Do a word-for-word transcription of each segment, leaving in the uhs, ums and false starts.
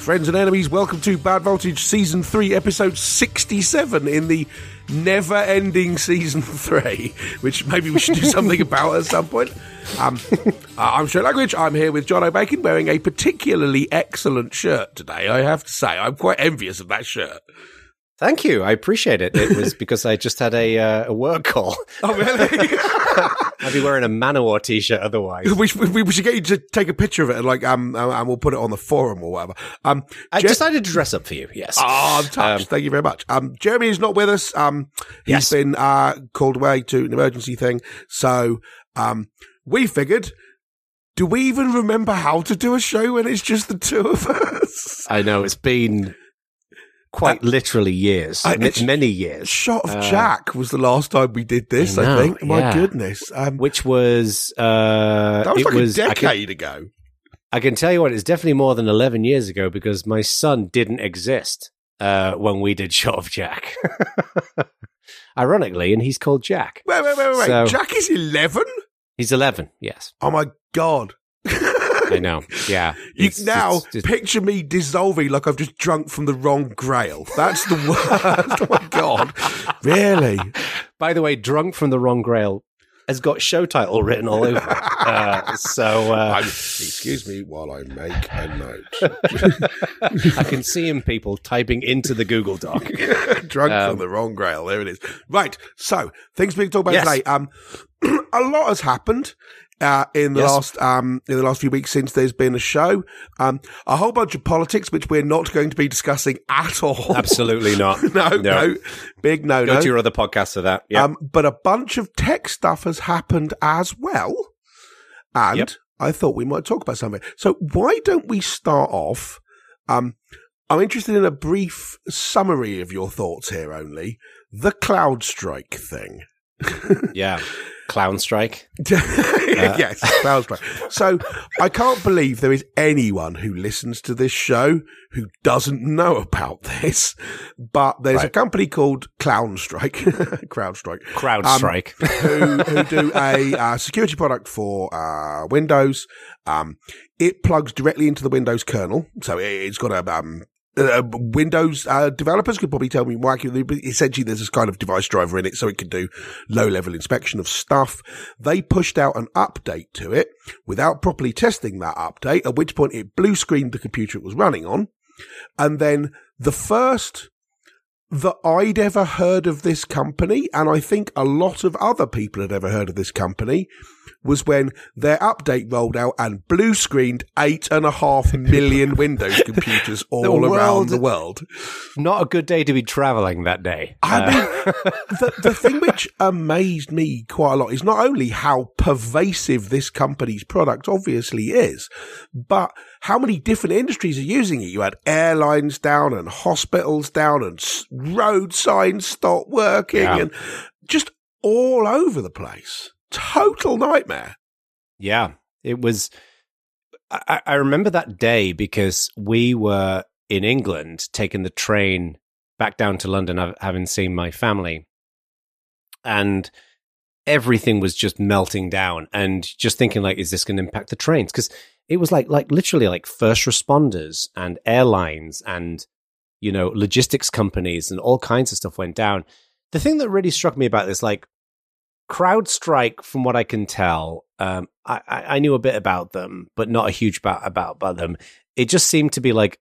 Friends and enemies, welcome to Bad Voltage Season three, Episode sixty-seven in the never-ending Season three, which maybe we should do something about at some point. Um, uh, I'm Stuart Langridge. I'm here with John O'Bacon, wearing a particularly excellent shirt today, I have to say. I'm quite envious of that shirt. Thank you. I appreciate it. It was because I just had a, uh, a work call. Oh, really? I'd be wearing a Manowar t-shirt otherwise. We, we, we should get you to take a picture of it and, like, um, and we'll put it on the forum or whatever. Um, I Je- decided to dress up for you, yes. Oh, I'm touched. Um, Thank you very much. Um, Jeremy is not with us. Um, he's yes. been uh, called away to an emergency thing. So um, we figured, do we even remember how to do a show when it's just the two of us? I know, it's been... Quite uh, literally years, I, m- many years. Shot of uh, Jack was the last time we did this, I, know, I think. My yeah. goodness. Um, Which was... Uh, that was it like was, a decade I can, ago. I can tell you what, it's definitely more than eleven years ago because my son didn't exist uh, when we did Shot of Jack. Ironically, and he's called Jack. Wait, wait, wait, wait. So, Jack is eleven? He's eleven, yes. Oh my God. I know, yeah. You now just, just, picture me dissolving like I've just drunk from the wrong grail. That's the worst. Oh my God. Really? By the way, Drunk from the Wrong Grail has got show title written all over it. Uh, so, uh, excuse me while I make a note. I can see him, people, typing into the Google Doc. Drunk um, from the Wrong Grail. There it is. Right. So, things we can talk about yes. today. Um, a lot has happened. Uh, in the yes. last, um, in the last few weeks since there's been a show, um, a whole bunch of politics, which we're not going to be discussing at all. Absolutely not. no, no, no, big no, Go no. to your other podcast for that. Yep. Um, but a bunch of tech stuff has happened as well. And yep. I thought we might talk about something. So why don't we start off? Um, I'm interested in a brief summary of your thoughts here only. The CrowdStrike thing. Yeah. Clown Strike. Yes, Clown Strike. So I can't believe there is anyone who listens to this show who doesn't know about this, but there's right. a company called Clown Strike, CrowdStrike, CrowdStrike, um, who, who do a uh, security product for uh, Windows. Um, it plugs directly into the Windows kernel, so it, it's got a um, Uh, Windows uh, developers could probably tell me more accurately, but essentially there's this kind of device driver in it so it can do low-level inspection of stuff. They pushed out an update to it without properly testing that update, at which point it blue-screened the computer it was running on. And then the first that I'd ever heard of this company, and I think a lot of other people had ever heard of this company, was when their update rolled out and blue screened eight and a half million Windows computers all the around the world. Not a good day to be traveling that day. I uh. mean, the, the thing which amazed me quite a lot is not only how pervasive this company's product obviously is, but how many different industries are using it. You had airlines down and hospitals down and road signs stopped working yeah. and just all over the place. Total nightmare. Yeah, it was. I, I remember that day because we were in England taking the train back down to London, having seen my family, and everything was just melting down and just thinking like, is this going to impact the trains? Because it was like, like literally like first responders and airlines and, you know, logistics companies and all kinds of stuff went down. The thing that really struck me about this, like, CrowdStrike, from what I can tell, um, I, I knew a bit about them, but not a huge about about, about them. It just seemed to be like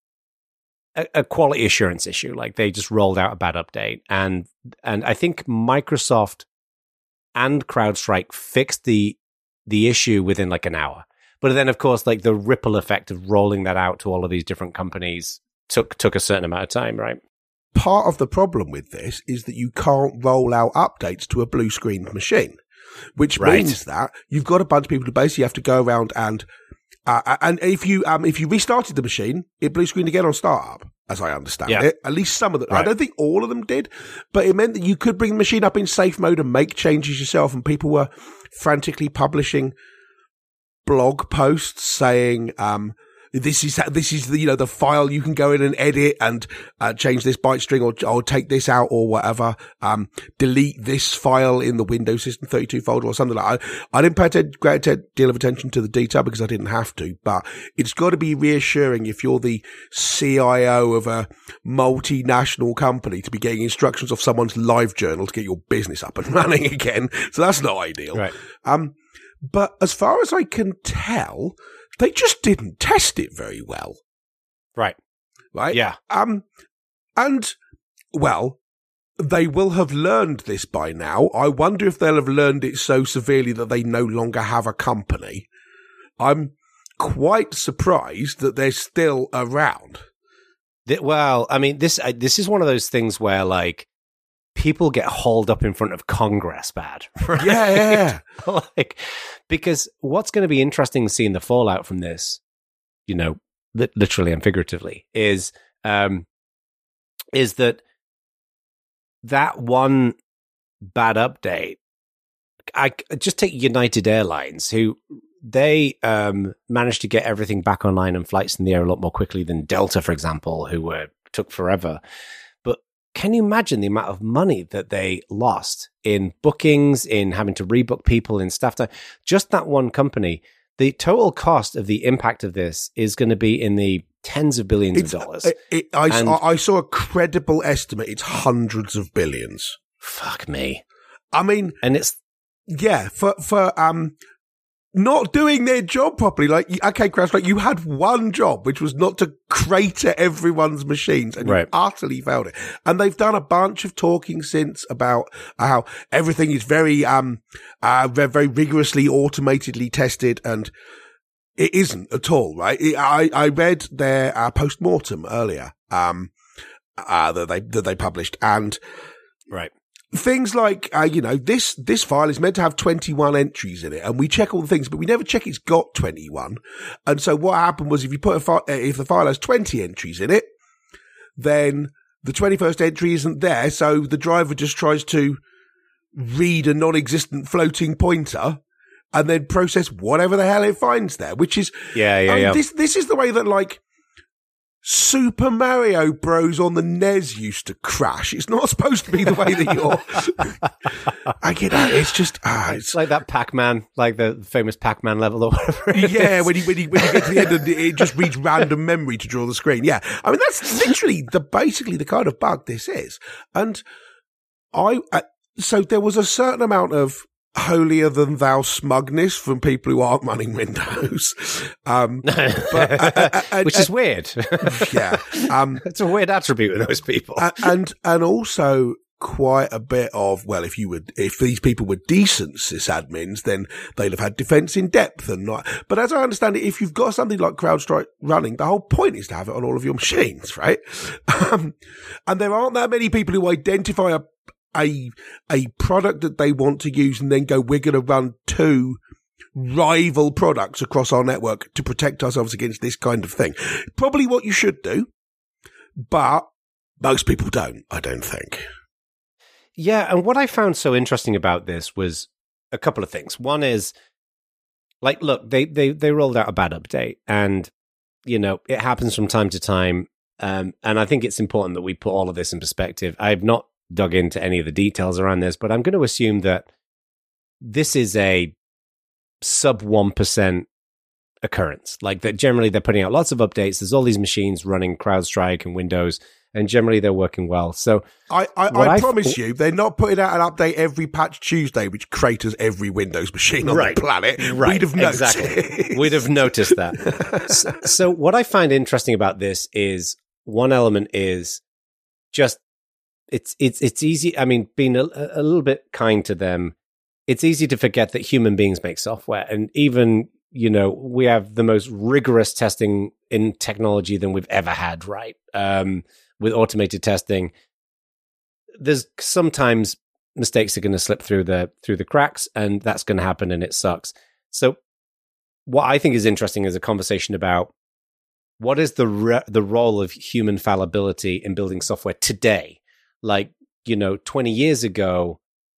a, a quality assurance issue. Like they just rolled out a bad update, and and I think Microsoft and CrowdStrike fixed the the issue within like an hour. But then, of course, like the ripple effect of rolling that out to all of these different companies took took a certain amount of time, right? Part of the problem with this is that you can't roll out updates to a blue screened machine, which right. means that you've got a bunch of people who basically have to go around and, uh, and if you, um, if you restarted the machine, it blue screened again on startup, as I understand yeah. it. At least some of them. Right. I don't think all of them did, but it meant that you could bring the machine up in safe mode and make changes yourself, and people were frantically publishing blog posts saying, um, this is this is the you know the file you can go in and edit and uh, change this byte string or or take this out or whatever. Um, delete this file in the Windows System thirty-two folder or something like that. I, I didn't pay a great deal of attention to the detail because I didn't have to, but it's got to be reassuring if you're the C I O of a multinational company to be getting instructions off someone's live journal to get your business up and running again. So that's not ideal. Right. Um, but as far as I can tell, they just didn't test it very well. Right. Right? Yeah. Um, and, well, they will have learned this by now. I wonder if they'll have learned it so severely that they no longer have a company. I'm quite surprised that they're still around. The, well, I mean, this uh, this is one of those things where, like, people get hauled up in front of Congress bad. Right? Yeah, yeah, yeah. Like, because what's going to be interesting seeing the fallout from this, you know, li- literally and figuratively, is um, is that that one bad update. I just take United Airlines, who they um, managed to get everything back online and flights in the air a lot more quickly than Delta, for example, who were took forever. Can you imagine the amount of money that they lost in bookings, in having to rebook people, in staff time? Just that one company, the total cost of the impact of this is going to be in the tens of billions it's, of dollars. It, it, I, and, I saw a credible estimate. It's hundreds of billions. Fuck me. I mean, and it's yeah for for um. not doing their job properly. Like, okay, CrowdStrike, you had one job, which was not to crater everyone's machines, and right. you utterly failed it. And they've done a bunch of talking since about how everything is very, um, uh, very, very rigorously, automatedly tested, and it isn't at all, right? It, I, I read their uh, post-mortem earlier, um, uh, that they, that they published, and right. things like, uh, you know, this, this file is meant to have twenty-one entries in it, and we check all the things, but we never check it's got twenty-one. And so what happened was if you put a file, if the file has twenty entries in it, then the twenty-first entry isn't there. So the driver just tries to read a non-existent floating pointer and then process whatever the hell it finds there, which is, yeah, yeah, I mean, yeah. This, this is the way that, like, Super Mario Bros. On the N E S used to crash. It's not supposed to be the way that you're. I get that. It's just ah, it's, it's like that Pac-Man, like the famous Pac-Man level or whatever. It yeah, is. when you when you when you get to the end, of the, it just reads random memory to draw the screen. Yeah, I mean that's literally the basically the kind of bug this is. And I uh, so there was a certain amount of holier than thou smugness from people who aren't running Windows, um, but, uh, uh, uh, which uh, is weird. Yeah, um, it's a weird attribute of those people, uh, and and also quite a bit of well, if you would, if these people were decent sysadmins, then they'd have had defense in depth and not. But as I understand it, if you've got something like CrowdStrike running, the whole point is to have it on all of your machines, right? Um, and there aren't that many people who identify a a a product that they want to use and then go, we're going to run two rival products across our network to protect ourselves against this kind of thing. Probably what you should do, but most people don't, I don't think. Yeah, and what I found so interesting about this was a couple of things. One is, like, look, they they they rolled out a bad update, and, you know, it happens from time to time, um, and I think it's important that we put all of this in perspective. I've not dug into any of the details around this, but I'm going to assume that this is a sub one percent occurrence. Like that generally they're putting out lots of updates. There's all these machines running CrowdStrike and Windows, and generally they're working well. So I, I, I promise f- you, they're not putting out an update every patch Tuesday, which craters every Windows machine on right. the planet. Right. We'd have noticed. Exactly. We'd have noticed that. so, so what I find interesting about this is one element is just It's it's it's easy. I mean, being a, a little bit kind to them, it's easy to forget that human beings make software, and even you know we have the most rigorous testing in technology than we've ever had. Right, um, with automated testing, there's sometimes mistakes are going to slip through the through the cracks, and that's going to happen, and it sucks. So, what I think is interesting is a conversation about what is the re- the role of human fallibility in building software today. Like, you know, twenty years ago,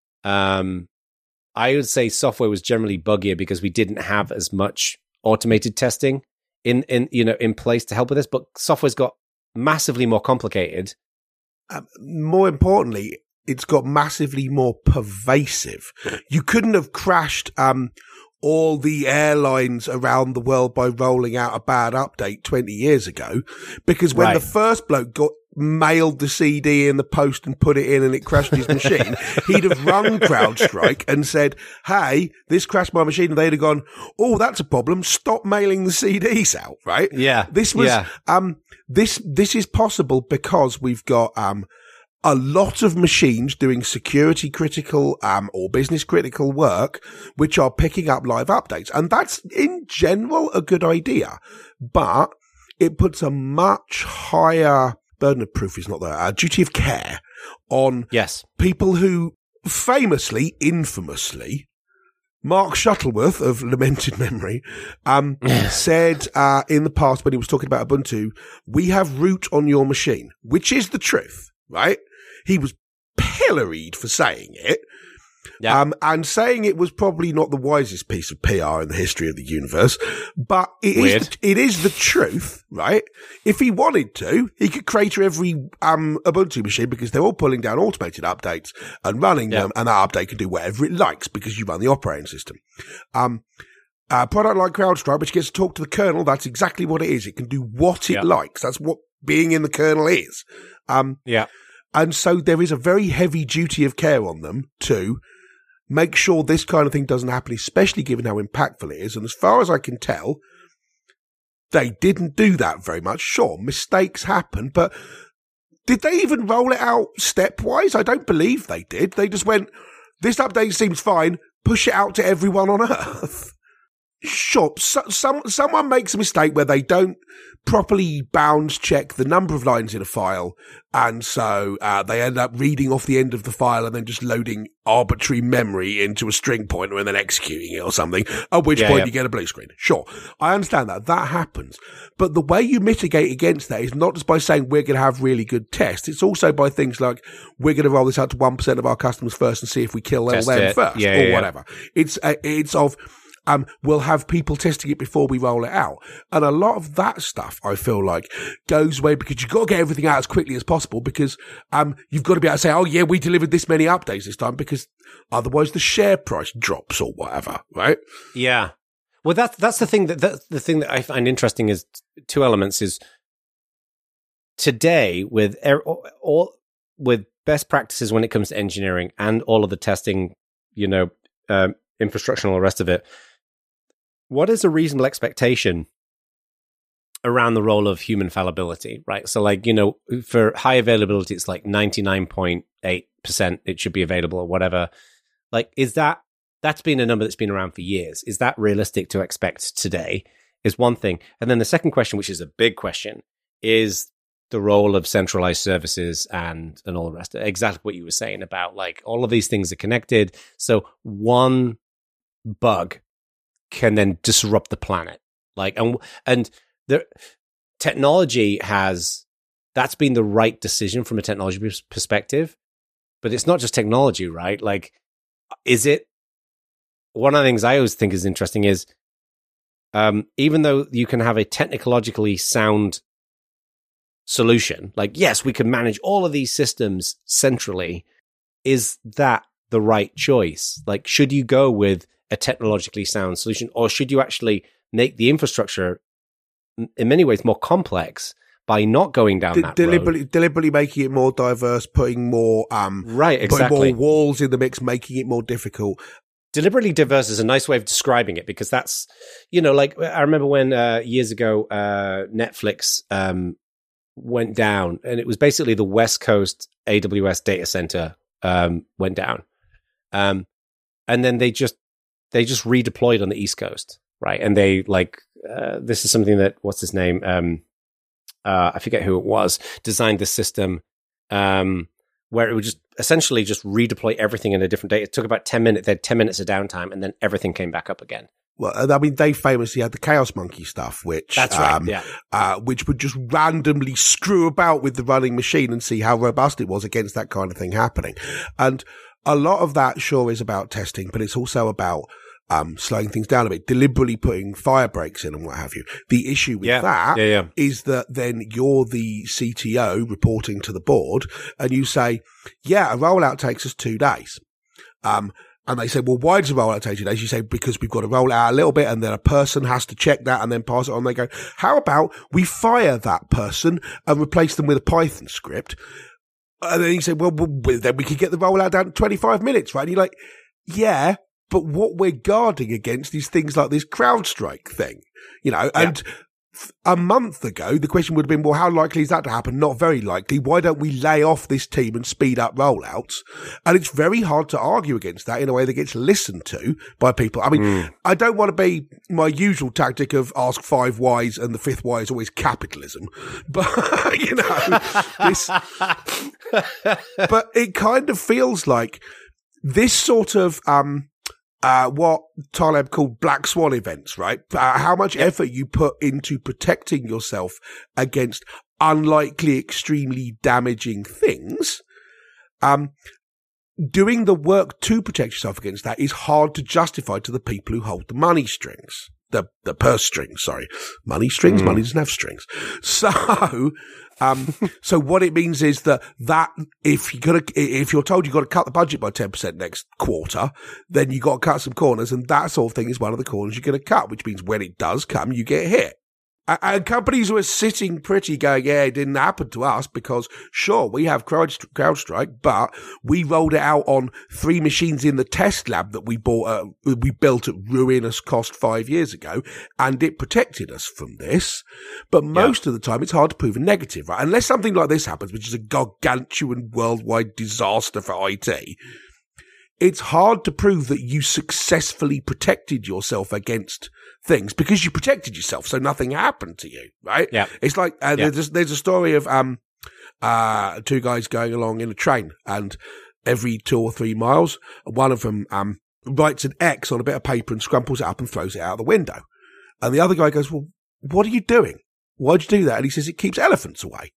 um, I would say software was generally buggier because we didn't have as much automated testing in, in, you know, in place to help with this, but software's got massively more complicated. Um, more importantly, it's got massively more pervasive. You couldn't have crashed um, all the airlines around the world by rolling out a bad update twenty years ago, because when Right. the first bloke got mailed the C D in the post and put it in and it crashed his machine, he'd have rung CrowdStrike and said, hey, this crashed my machine. And they'd have gone, oh, that's a problem. Stop mailing the C Ds out, right? Yeah. This was, yeah. um, this, this is possible because we've got, um, a lot of machines doing security critical, um, or business critical work, which are picking up live updates. And that's in general a good idea, but it puts a much higher burden of proof is not there, a duty of care on Yes. people who famously, infamously, Mark Shuttleworth of lamented memory, um, said, uh, in the past when he was talking about Ubuntu, we have root on your machine, which is the truth, right? He was pilloried for saying it. Yeah. Um, and saying it was probably not the wisest piece of P R in the history of the universe, but it Weird. is, the, it is the truth, right? If he wanted to, he could crater every, um, Ubuntu machine because they're all pulling down automated updates and running Yeah. them, and that update can do whatever it likes because you run the operating system. Um, a product like CrowdStrike, which gets to talk to the kernel, that's exactly what it is. It can do what it Yeah. likes. That's what being in the kernel is. Um, Yeah. and so there is a very heavy duty of care on them to make sure this kind of thing doesn't happen, especially given how impactful it is. And as far as I can tell, they didn't do that very much. Sure, mistakes happen, but did they even roll it out stepwise? I don't believe they did. They just went, this update seems fine, push it out to everyone on Earth. Sure, so, some, someone makes a mistake where they don't properly bounds check the number of lines in a file, and so uh, they end up reading off the end of the file and then just loading arbitrary memory into a string pointer and then executing it or something, at which Yeah, point yeah. you get a blue screen. Sure, I understand that. That happens. But the way you mitigate against that is not just by saying we're going to have really good tests, it's also by things like we're going to roll this out to one percent of our customers first and see if we kill Test them it. first, Yeah, or yeah, yeah. whatever. It's, uh, it's of... Um, we'll have people testing it before we roll it out. And a lot of that stuff, I feel like, goes away because you've got to get everything out as quickly as possible because, um, you've got to be able to say, oh yeah, we delivered this many updates this time because otherwise the share price drops or whatever, right? Yeah. Well, that's, that's the thing that, that's the thing that I find interesting is two elements is today with er, all, with best practices when it comes to engineering and all of the testing, you know, um, infrastructure and all the rest of it. What is a reasonable expectation around the role of human fallibility, right? So like, you know, for high availability, it's like ninety-nine point eight percent it should be available or whatever. Like, is that, that's been a number that's been around for years. Is that realistic to expect today is one thing. And then the second question, which is a big question, is the role of centralized services and, and all the rest of it. Exactly what you were saying about like all of these things are connected. So one bug can then disrupt the planet. Like, and, and the technology has, that's been the right decision from a technology pers- perspective, but it's not just technology, right? Like, is it, one of the things I always think is interesting is, um, even though you can have a technologically sound solution, like, yes, we can manage all of these systems centrally, is that the right choice? Like, should you go with a technologically sound solution, or should you actually make the infrastructure in many ways more complex by not going down De- that deliberately, road? deliberately making it more diverse, putting more, um, Right, exactly. putting more walls in the mix, making it more difficult. Deliberately diverse is a nice way of describing it because that's, you know, like I remember when uh, years ago uh, Netflix um, went down, and it was basically the West Coast A W S data center um, went down, um, and then they just they just redeployed on the East Coast, right? And they like uh, this is something that what's his name? Um, uh, I forget who it was. Designed the system um, where it would just essentially just redeploy everything in a different day. It took about ten minutes. They had ten minutes of downtime, and then everything came back up again. Well, I mean, they famously had the Chaos Monkey stuff, which That's right, um, yeah. uh, which would just randomly screw about with the running machine and see how robust it was against that kind of thing happening. And a lot of that sure is about testing, but it's also about um, slowing things down a bit, deliberately putting fire breaks in and what have you. The issue with yeah. that yeah, yeah. is that then you're the C T O reporting to the board and you say, yeah, a rollout takes us two days. Um, and they say, well, why does a rollout take two days? You say, because we've got to roll it out a little bit and then a person has to check that and then pass it on. They go, how about we fire that person and replace them with a Python script? And then you say, well, well, then we could get the rollout down to twenty-five minutes, right? And you're like, yeah, but what we're guarding against is things like this CrowdStrike thing, you know, and yeah. A month ago, the question would have been, well, how likely is that to happen? Not very likely. Why don't we lay off this team and speed up rollouts? And it's very hard to argue against that in a way that gets listened to by people. I mean, mm. I don't want to be my usual tactic of ask five whys and the fifth why is always capitalism. But, you know, this, but it kind of feels like this sort of, um, Uh, what Taleb called black swan events, right? Uh, how much yep. effort you put into protecting yourself against unlikely, extremely damaging things. Um, doing the work to protect yourself against that is hard to justify to the people who hold the money strings. The, the purse strings, sorry. Money strings? Mm. Money doesn't have strings. So, um, so what it means is that, that if you gotta, if you're told you've got to cut the budget by ten percent next quarter, then you got to cut some corners, and that sort of thing is one of the corners you're going to cut, which means when it does come, you get hit. And companies who are sitting pretty going, yeah, it didn't happen to us because, sure, we have CrowdStrike, but we rolled it out on three machines in the test lab that we bought, uh, we built at ruinous cost five years ago, and it protected us from this. But most yeah. of the time, it's hard to prove a negative, right? Unless something like this happens, which is a gargantuan worldwide disaster for I T, it's hard to prove that you successfully protected yourself against things because you protected yourself, so nothing happened to you, right? Yeah. It's like uh, yeah. there's there's a story of um uh two guys going along in a train, and every two or three miles, one of them um writes an X on a bit of paper and scrumples it up and throws it out the window, and the other guy goes, "Well, what are you doing? Why'd you do that?" And he says, "It keeps elephants away."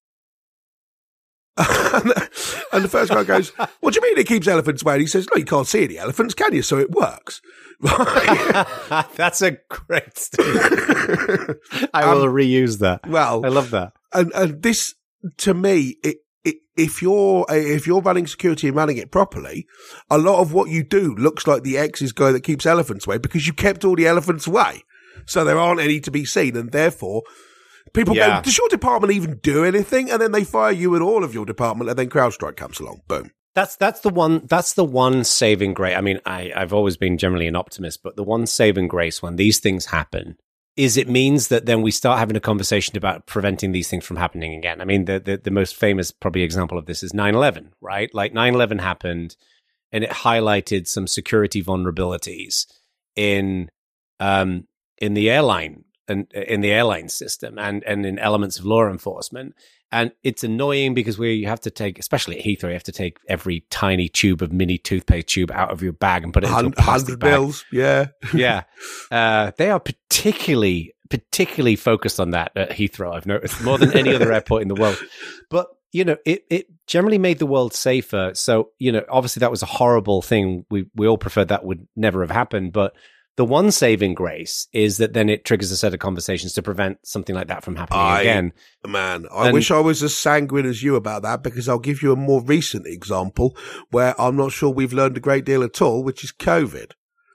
And the first guy goes, "What do you mean it keeps elephants away?" And he says, "No, you can't see any elephants, can you? So it works." Right? That's a great statement. I will um, reuse that. Well, I love that. And, and this, to me, it, it, if you're if you're running security and running it properly, a lot of what you do looks like the X is guy that keeps elephants away because you kept all the elephants away, so there aren't any to be seen, and therefore. People yeah. go, does your department even do anything? And then they fire you and all of your department, and then CrowdStrike comes along. Boom. That's that's the one. That's the one saving grace. I mean, I, I've always been generally an optimist, but the one saving grace when these things happen is it means that then we start having a conversation about preventing these things from happening again. I mean, the the, the most famous probably example of this is nine eleven, right? Like nine eleven happened, and it highlighted some security vulnerabilities in um in the airline. And in the airline system and, and in elements of law enforcement. And it's annoying because we have to take, especially at Heathrow, you have to take every tiny tube of mini toothpaste tube out of your bag and put it into a plastic bag. Bills, yeah. yeah. Uh, they are particularly, particularly focused on that at Heathrow, I've noticed, more than any other airport in the world. But, you know, it, it generally made the world safer. So, you know, obviously that was a horrible thing. We, we all preferred that would never have happened. But the one saving grace is that then it triggers a set of conversations to prevent something like that from happening I, again. Man, I and, wish I was as sanguine as you about that, because I'll give you a more recent example where I'm not sure we've learned a great deal at all, which is COVID.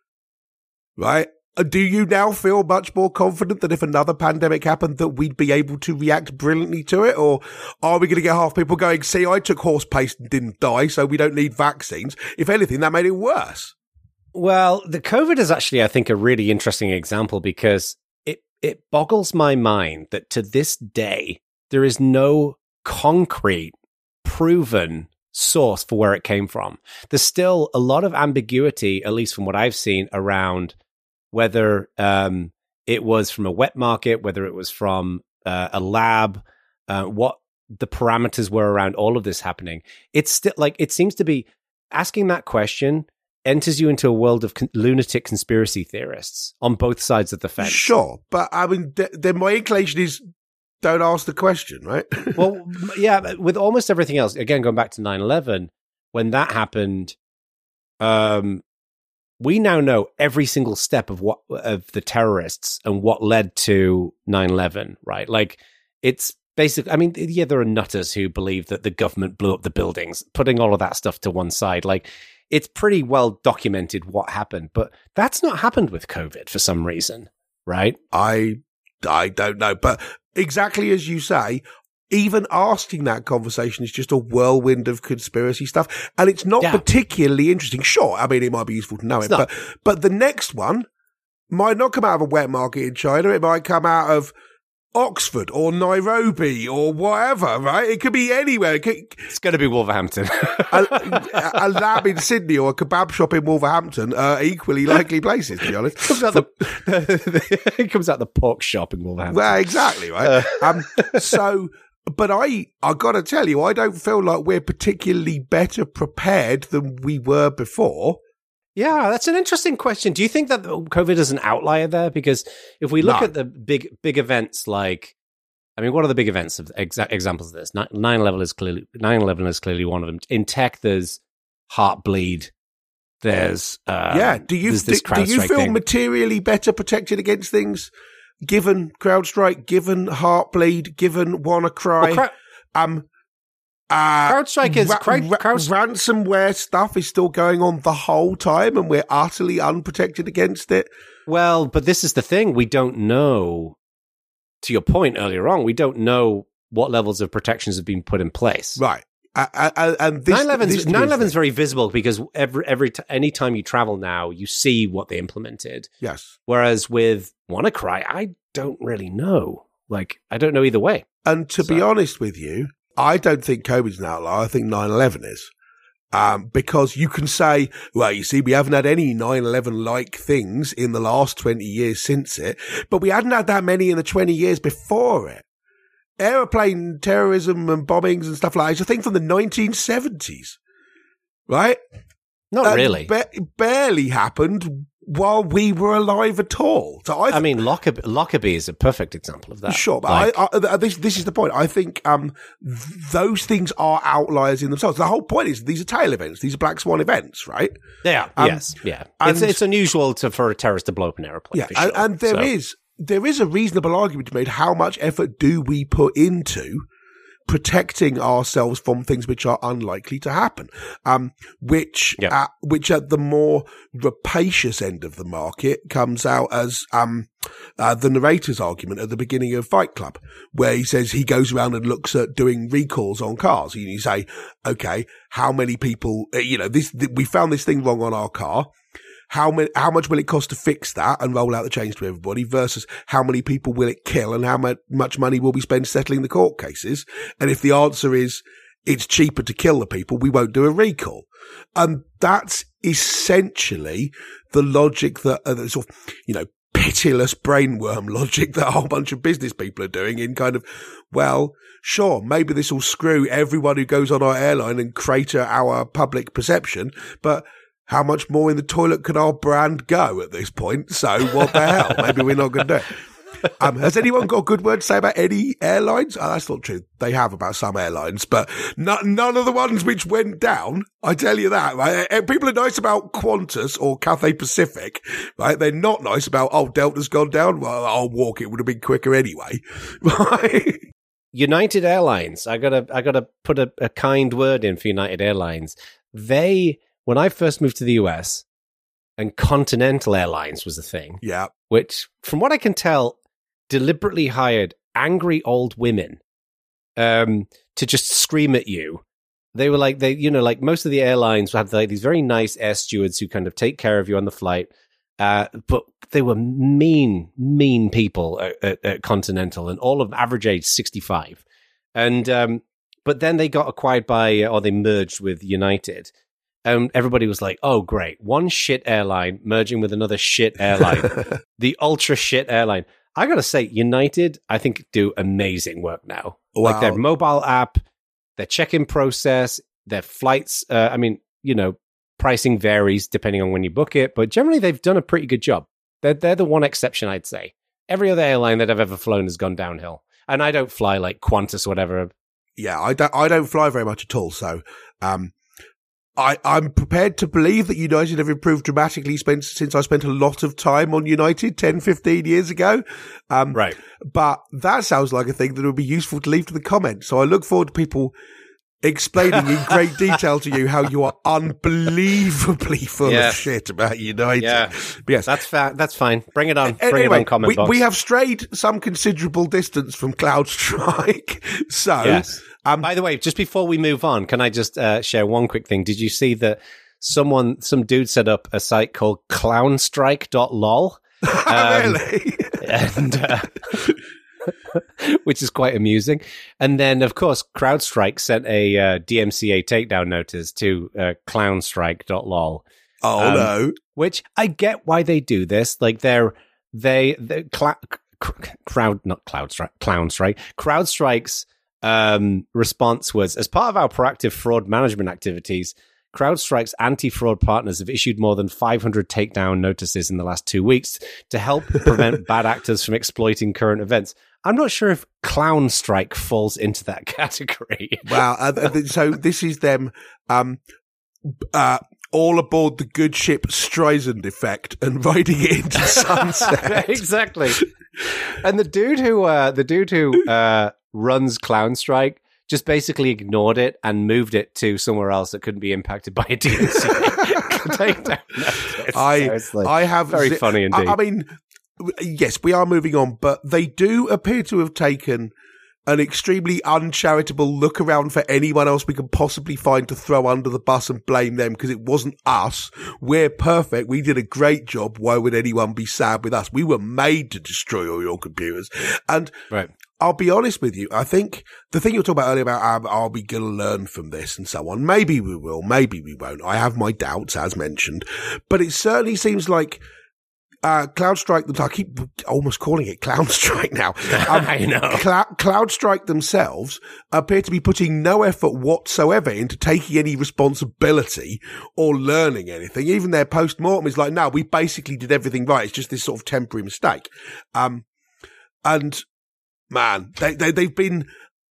Right? Do you now feel much more confident that if another pandemic happened that we'd be able to react brilliantly to it? Or are we going to get half people going, see, I took horse paste and didn't die, so we don't need vaccines? If anything, that made it worse. Well, the COVID is actually, I think, a really interesting example because it, it boggles my mind that to this day, there is no concrete, proven source for where it came from. There's still a lot of ambiguity, at least from what I've seen, around whether um, it was from a wet market, whether it was from uh, a lab, uh, what the parameters were around all of this happening. It's still like, it seems to be asking that question enters you into a world of con- lunatic conspiracy theorists on both sides of the fence. Sure, but I mean, th- then my inclination is don't ask the question, right? Well, yeah, with almost everything else, again, going back to nine eleven, when that happened, um, we now know every single step of what of the terrorists and what led to nine eleven, right? Like, it's basically, I mean, yeah, there are nutters who believe that the government blew up the buildings, putting all of that stuff to one side. Like, it's pretty well documented what happened, but that's not happened with COVID for some reason, right? I, I don't know, but exactly as you say, even asking that conversation is just a whirlwind of conspiracy stuff. And it's not yeah. particularly interesting. Sure, I mean, it might be useful to know it's it, not. but but the next one might not come out of a wet market in China. It might come out of Oxford or Nairobi or whatever, right? It could be anywhere. It could, it's going to be Wolverhampton. a, a lab in Sydney or a kebab shop in Wolverhampton are equally likely places, to be honest. It comes out the, it comes out the pork shop in Wolverhampton. Well, exactly, right? Uh. Um, so... But I, I gotta tell you, I don't feel like we're particularly better prepared than we were before. Yeah, that's an interesting question. Do you think that COVID is an outlier there? Because if we look no. at the big, big events, like, I mean, what are the big events of exa- examples of this? nine eleven is clearly, nine eleven is clearly one of them. In tech, there's Heartbleed. There's, um, yeah. Do you, do, do you feel thing. materially better protected against things? Given CrowdStrike, given Heartbleed, given WannaCry, well, um, uh, CrowdStrike is ra- crowd, ra- crowd- ransomware stuff is still going on the whole time, and we're utterly unprotected against it. Well, but this is the thing: we don't know. To your point earlier on, we don't know what levels of protections have been put in place. Right. Uh, uh, and this, nine eleven is very visible because every every t- any time you travel now, you see what they implemented. Yes. Whereas with WannaCry, I don't really know. Like, I don't know either way. And to so. be honest with you, I don't think COVID's an outlier. I think nine eleven is. Um, because you can say, well, you see, we haven't had any nine eleven-like things in the last twenty years since it, but we hadn't had that many in the twenty years before it. Aeroplane terrorism and bombings and stuff like that is a thing from the nineteen seventies, right? Not and really. Ba- barely happened while we were alive at all. So I, th- I mean, Lockerbie, Lockerbie is a perfect example of that. Sure, but like- I, I, this, this is the point. I think um, th- those things are outliers in themselves. The whole point is these are tail events. These are black swan events, right? They are, um, yes, yeah. And, it's, it's unusual to, for a terrorist to blow up an aeroplane, yeah, for sure. and, and there so. is... There is a reasonable argument to be made. How much effort do we put into protecting ourselves from things which are unlikely to happen? Um, which, yep. uh, which at the more rapacious end of the market comes out as, um, uh, the narrator's argument at the beginning of Fight Club, where he says he goes around and looks at doing recalls on cars. And you say, okay, how many people, you know, this, th- we found this thing wrong on our car. How many, how much will it cost to fix that and roll out the change to everybody versus how many people will it kill and how much money will we spend settling the court cases? And if the answer is it's cheaper to kill the people, we won't do a recall. And that's essentially the logic that, uh, the sort of, you know, pitiless brainworm logic that a whole bunch of business people are doing in kind of, well, sure, maybe this will screw everyone who goes on our airline and crater our public perception, but how much more in the toilet can our brand go at this point? So what the hell? Maybe we're not going to do it. Um, has anyone got a good word to say about any airlines? Oh, that's not true. They have about some airlines, but not, none of the ones which went down. I tell you that, right? People are nice about Qantas or Cathay Pacific, right? They're not nice about, oh, Delta's gone down. Well, I'll walk. It would have been quicker anyway. Right? United Airlines. I gotta, I gotta put a, a kind word in for United Airlines. They, When I first moved to the U S, and Continental Airlines was a thing, yeah, which, from what I can tell, deliberately hired angry old women um, to just scream at you. They were like, they, you know, like most of the airlines had like these very nice air stewards who kind of take care of you on the flight, uh, but they were mean, mean people at, at, at Continental, and all of them average age sixty-five. And um, but then they got acquired by, or they merged with United. And everybody was like, oh, great. One shit airline merging with another shit airline. The ultra shit airline. I got to say, United, I think, do amazing work now. Wow. Like their mobile app, their check-in process, their flights. Uh, I mean, you know, pricing varies depending on when you book it. But generally, they've done a pretty good job. They're, they're the one exception, I'd say. Every other airline that I've ever flown has gone downhill. And I don't fly like Qantas or whatever. Yeah, I don't, I don't fly very much at all. So, um, I, I'm prepared to believe that United have improved dramatically spent, since I spent a lot of time on United ten, fifteen years ago. Um, right. But that sounds like a thing that would be useful to leave to the comments. So I look forward to people explaining in great detail to you how you are unbelievably full yeah. of shit about United. Yeah, but yes, that's fa- that's fine. Bring it on. Bring anyway, it on. Comment we, box. we have strayed some considerable distance from CloudStrike. So, yes. Um, By the way, just before we move on, can I just uh, share one quick thing? Did you see that someone, some dude set up a site called clownstrike dot lol? Um, really? and uh, which is quite amusing. And then, of course, CrowdStrike sent a uh, D M C A takedown notice to uh, clownstrike dot lol. Oh, um, no. Which I get why they do this. Like, they're, they, they cl- crowd, not CloudStrike, ClownStrike. CrowdStrike's um, response was, as part of our proactive fraud management activities, CrowdStrike's anti-fraud partners have issued more than five hundred takedown notices in the last two weeks to help prevent bad actors from exploiting current events. I'm not sure if ClownStrike falls into that category. Wow. Uh, so this is them um, uh, all aboard the good ship Streisand effect and riding it into sunset. Exactly. And the dude who uh, the dude who uh, runs ClownStrike just basically ignored it and moved it to somewhere else that couldn't be impacted by a D M C A takedown notice. I, so like I have very zi- funny indeed. I, I mean, yes, we are moving on, but they do appear to have taken an extremely uncharitable look around for anyone else we can possibly find to throw under the bus and blame them because it wasn't us. We're perfect. We did a great job. Why would anyone be sad with us? We were made to destroy all your computers. And right. I'll be honest with you. I think the thing you were talking about earlier about um, are we going to learn from this and so on? Maybe we will. Maybe we won't. I have my doubts, as mentioned. But it certainly seems like uh, CloudStrike, I keep almost calling it ClownStrike now. Um, I know. Cl- CloudStrike themselves appear to be putting no effort whatsoever into taking any responsibility or learning anything. Even their post-mortem is like, no, we basically did everything right. It's just this sort of temporary mistake. Um, and man, they, they, they've been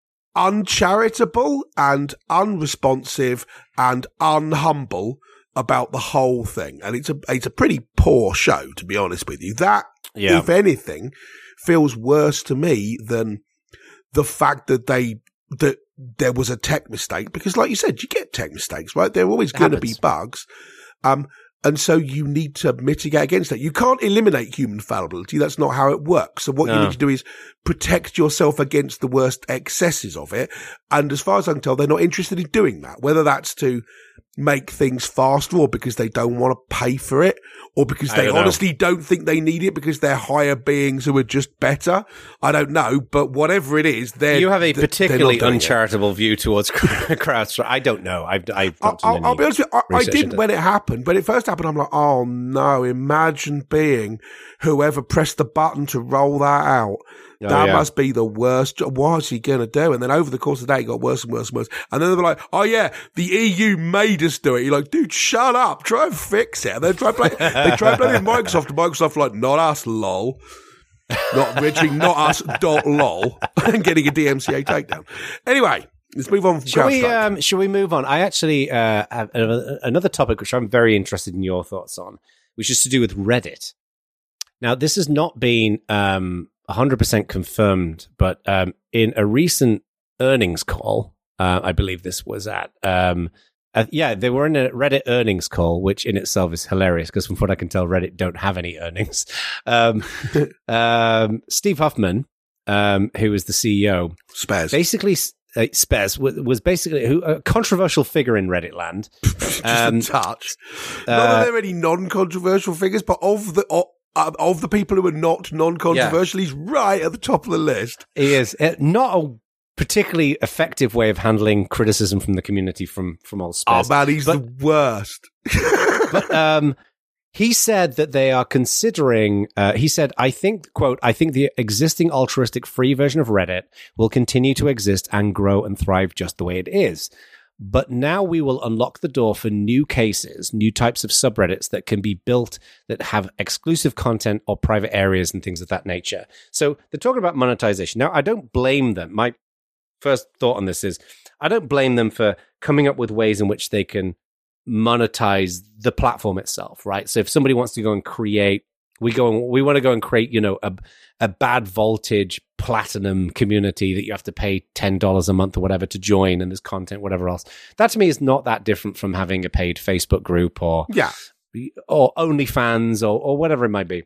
uncharitable and unresponsive and unhumble about the whole thing. And it's a, it's a pretty poor show, to be honest with you. That, yeah. if anything, feels worse to me than the fact that they, that there was a tech mistake. Because like you said, you get tech mistakes, right? There are always going to be bugs. Um, And so you need to mitigate against that. You can't eliminate human fallibility. That's not how it works. So what no. you need to do is protect yourself against the worst excesses of it. And as far as I can tell, they're not interested in doing that, whether that's to make things faster or because they don't want to pay for it or because they don't honestly know. don't think they need it because they're higher beings who are just better. I don't know, but whatever it is, they're You have a th- particularly they're not doing uncharitable it. view towards CrowdStrike. I don't know. I've, I've I'll, I'll, I'll be honest with you, I, I didn't when it happened. When it first happened, I'm like, oh no, imagine being whoever pressed the button to roll that out. Oh, that yeah. must be the worst. What is he going to do? And then over the course of the day, it got worse and worse and worse. And then they were like, oh yeah, the E U made us do it. You're like, dude, shut up. Try and fix it. And they try to play, they try to play with Microsoft and Microsoft like, not us, lol. Not Richard, not us, dot lol. And getting a D M C A takedown. Anyway. Let's move on from Shall we, CrowdStrike. um, shall we move on? I actually uh, have another topic which I'm very interested in your thoughts on, which is to do with Reddit. Now, this has not been um, one hundred percent confirmed, but um, in a recent earnings call, uh, I believe this was at, um, uh, yeah, they were in a Reddit earnings call, which in itself is hilarious because from what I can tell, Reddit don't have any earnings. Um, um, Steve Huffman, um, who is the C E O, Spares. basically... Uh, Spez was, was basically who, a controversial figure in Reddit land. Just um, a touch. uh, Not that there are any non-controversial figures, but of the of, of the people who are not non-controversial, yeah. he's right at the top of the list. He is uh, not a particularly effective way of handling criticism from the community from from old Spez. Oh man, he's but, the worst. but um. He said that they are considering, uh, he said, I think, quote, I think the existing altruistic free version of Reddit will continue to exist and grow and thrive just the way it is. But now we will unlock the door for new cases, new types of subreddits that can be built that have exclusive content or private areas and things of that nature. So they're talking about monetization. Now, I don't blame them. My first thought on this is I don't blame them for coming up with ways in which they can monetize the platform itself, right? So if somebody wants to go and create, we go and we want to go and create, you know, a a bad voltage platinum community that you have to pay ten dollars a month or whatever to join, and there's content, whatever else. That to me is not that different from having a paid Facebook group or yeah, or OnlyFans or or whatever it might be.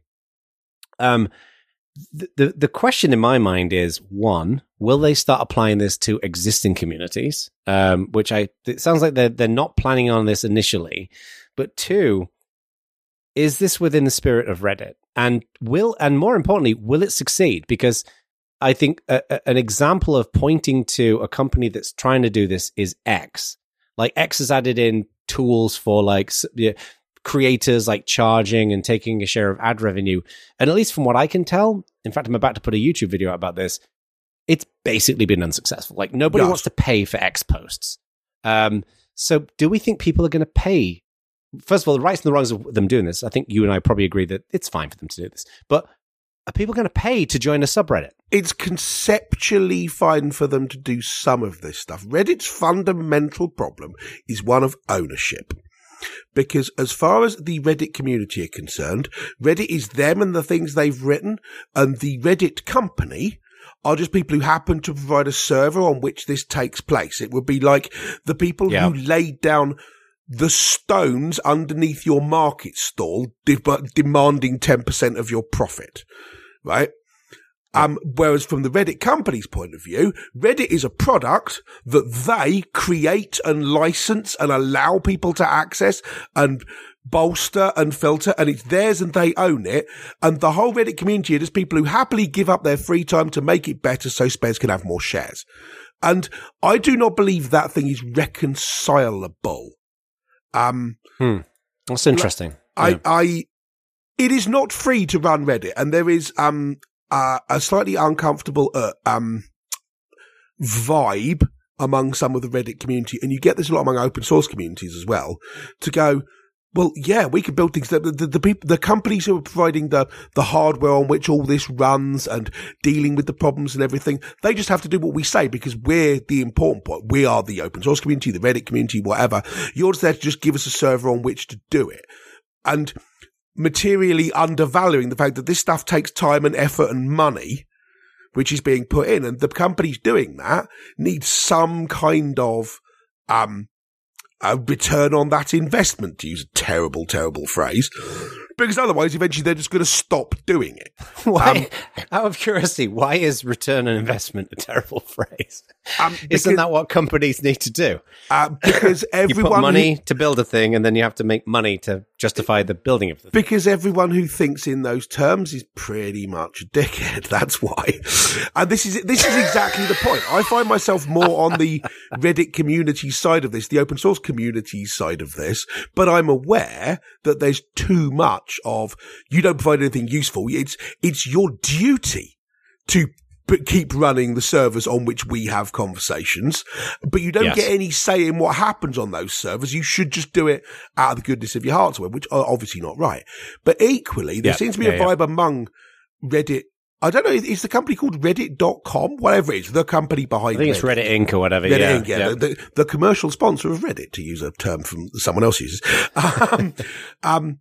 Um, the, the the question in my mind is, one, will they start applying this to existing communities? Um, which I it sounds like they're they're not planning on this initially, but two, is this within the spirit of Reddit? And will, and more importantly, will it succeed? Because I think a, a, an example of pointing to a company that's trying to do this is X. Like X has added in tools for like yeah, creators, like charging and taking a share of ad revenue. And at least from what I can tell, in fact, I'm about to put a YouTube video out about this. It's basically been unsuccessful. Like nobody yes. wants to pay for X posts. Um, so do we think people are going to pay? First of all, the rights and the wrongs of them doing this, I think you and I probably agree that it's fine for them to do this. But are people going to pay to join a subreddit? It's conceptually fine for them to do some of this stuff. Reddit's fundamental problem is one of ownership. Because as far as the Reddit community are concerned, Reddit is them and the things they've written, and the Reddit company are just people who happen to provide a server on which this takes place. It would be like the people yeah. who laid down the stones underneath your market stall, de- demanding ten percent of your profit, right? Um, whereas from the Reddit company's point of view, Reddit is a product that they create and license and allow people to access and bolster and filter, and it's theirs and they own it. And the whole Reddit community are just people who happily give up their free time to make it better so Spares can have more shares. And I do not believe that thing is reconcilable. Um, hmm. That's interesting. I, yeah. I, it is not free to run Reddit, and there is, um, uh, a slightly uncomfortable, uh, um, vibe among some of the Reddit community. And you get this a lot among open source communities as well, to go, well, yeah, we can build things. The, the, the people, the companies who are providing the, the hardware on which all this runs and dealing with the problems and everything, they just have to do what we say because we're the important part. We are the open source community, the Reddit community, whatever. You're just there to just give us a server on which to do it. And materially undervaluing the fact that this stuff takes time and effort and money, which is being put in. And the companies doing that need some kind of, um, a return on that investment, to use a terrible, terrible phrase, because otherwise eventually they're just going to stop doing it. Why? Um, out of curiosity, why is return on investment a terrible phrase? Um, because, Isn't that what companies need to do? Uh, because everyone you put money who, to build a thing, and then you have to make money to justify the building of the thing. Because everyone who thinks in those terms is pretty much a dickhead. That's why. And this is this is exactly the point. I find myself more on the Reddit community side of this, the open source community side of this, but I'm aware that there's too much of you don't provide anything useful. It's it's your duty to b- keep running the servers on which we have conversations, but you don't yes. get any say in what happens on those servers. You should just do it out of the goodness of your heart, which are obviously not right. But equally, there yeah. seems to be yeah, a vibe yeah. among Reddit. I don't know, is the company called Reddit dot com? Whatever it is, the company behind I think Reddit. it's Reddit Incorporated or whatever. Reddit yeah, Incorporated, yeah. yeah. The, the, the commercial sponsor of Reddit, to use a term from someone else uses. Um, um,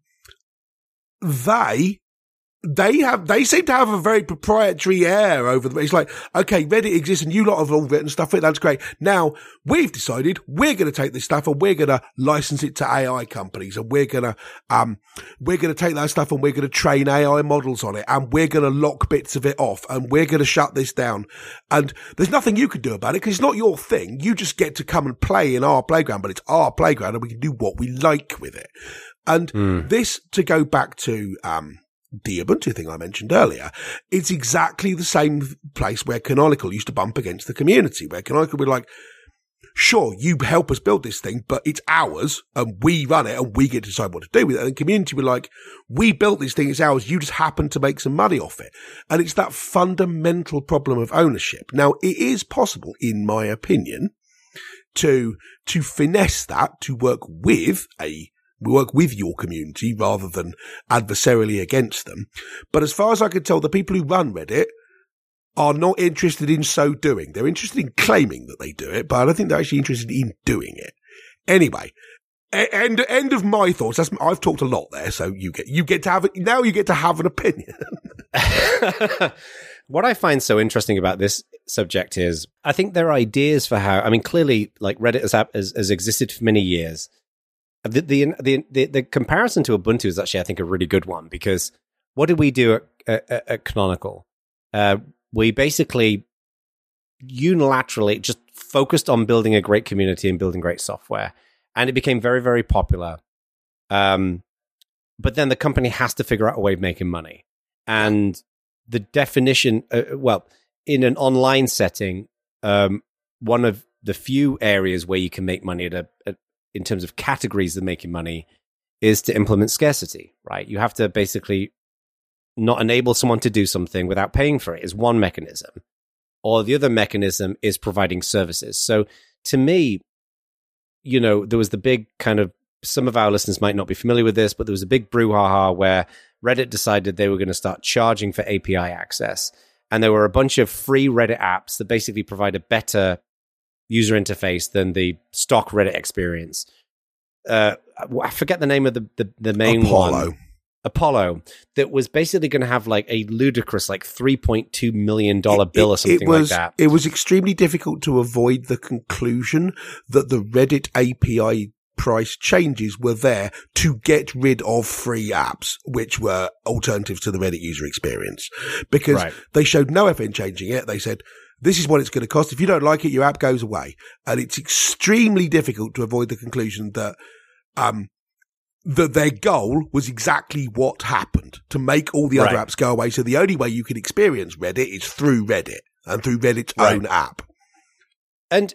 they, they have, they seem to have a very proprietary air over them. It's like, okay, Reddit exists and you lot have all written stuff for it. That's great. Now we've decided we're going to take this stuff and we're going to license it to A I companies, and we're going to, um, we're going to take that stuff and we're going to train A I models on it, and we're going to lock bits of it off, and we're going to shut this down. And there's nothing you can do about it because it's not your thing. You just get to come and play in our playground, but it's our playground and we can do what we like with it. And mm. this, to go back to, um, the Ubuntu thing I mentioned earlier, it's exactly the same place where Canonical used to bump against the community, where Canonical would be like, sure, you help us build this thing, but it's ours and we run it and we get to decide what to do with it. And the community were like, we built this thing, it's ours, you just happen to make some money off it. And it's that fundamental problem of ownership. Now, it is possible, in my opinion, to, to finesse that, to work with a We work with your community rather than adversarially against them. But as far as I can tell, the people who run Reddit are not interested in so doing. They're interested in claiming that they do it, but I don't think they're actually interested in doing it. Anyway, end end of my thoughts. That's, I've talked a lot there, so you get you get to have it now. You get to have an opinion. What I find so interesting about this subject is, I think there are ideas for how. I mean, clearly, like Reddit has has, has existed for many years. The, the the the the comparison to Ubuntu is actually, I think, a really good one, because what did we do at, at, at Canonical? Uh, we basically unilaterally just focused on building a great community and building great software, and it became very, very popular. Um, but then the company has to figure out a way of making money, and the definition, uh, well, in an online setting, um, one of the few areas where you can make money at a, at, in terms of categories of making money is to implement scarcity, right? You have to basically not enable someone to do something without paying for it is one mechanism. Or the other mechanism is providing services. So to me, you know, there was the big kind of, some of our listeners might not be familiar with this, but there was a big brouhaha where Reddit decided they were going to start charging for A P I access. And there were a bunch of free Reddit apps that basically provide a better user interface than the stock Reddit experience. Uh, I forget the name of the, the, the main Apollo. one. Apollo, that was basically going to have like a ludicrous like three point two million dollars bill it, or something it was, like that. It was extremely difficult to avoid the conclusion that the Reddit A P I price changes were there to get rid of free apps, which were alternatives to the Reddit user experience, because right. they showed no effort in changing it. They said, this is what it's going to cost. If you don't like it, your app goes away. And it's extremely difficult to avoid the conclusion that, um, that their goal was exactly what happened, to make all the other right. apps go away. So the only way you can experience Reddit is through Reddit and through Reddit's right. own app. And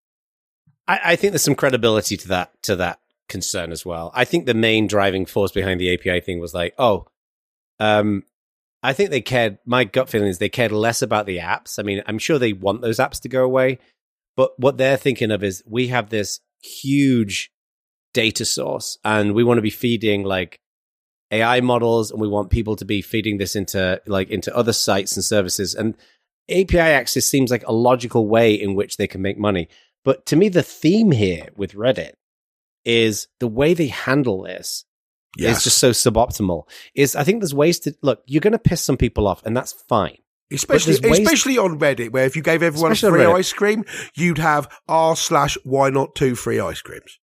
I, I think there's some credibility to that, to that concern as well. I think the main driving force behind the A P I thing was like, oh, um, I think they cared, my gut feeling is they cared less about the apps. I mean, I'm sure they want those apps to go away, but what they're thinking of is, we have this huge data source and we want to be feeding like A I models, and we want people to be feeding this into like into other sites and services, and A P I access seems like a logical way in which they can make money. But to me, the theme here with Reddit is the way they handle this yes. is just so suboptimal. Is I think there's ways to look, you're going to piss some people off, and that's fine. Especially, especially to, on Reddit, where if you gave everyone a free ice cream, you'd have r slash why not two free ice creams.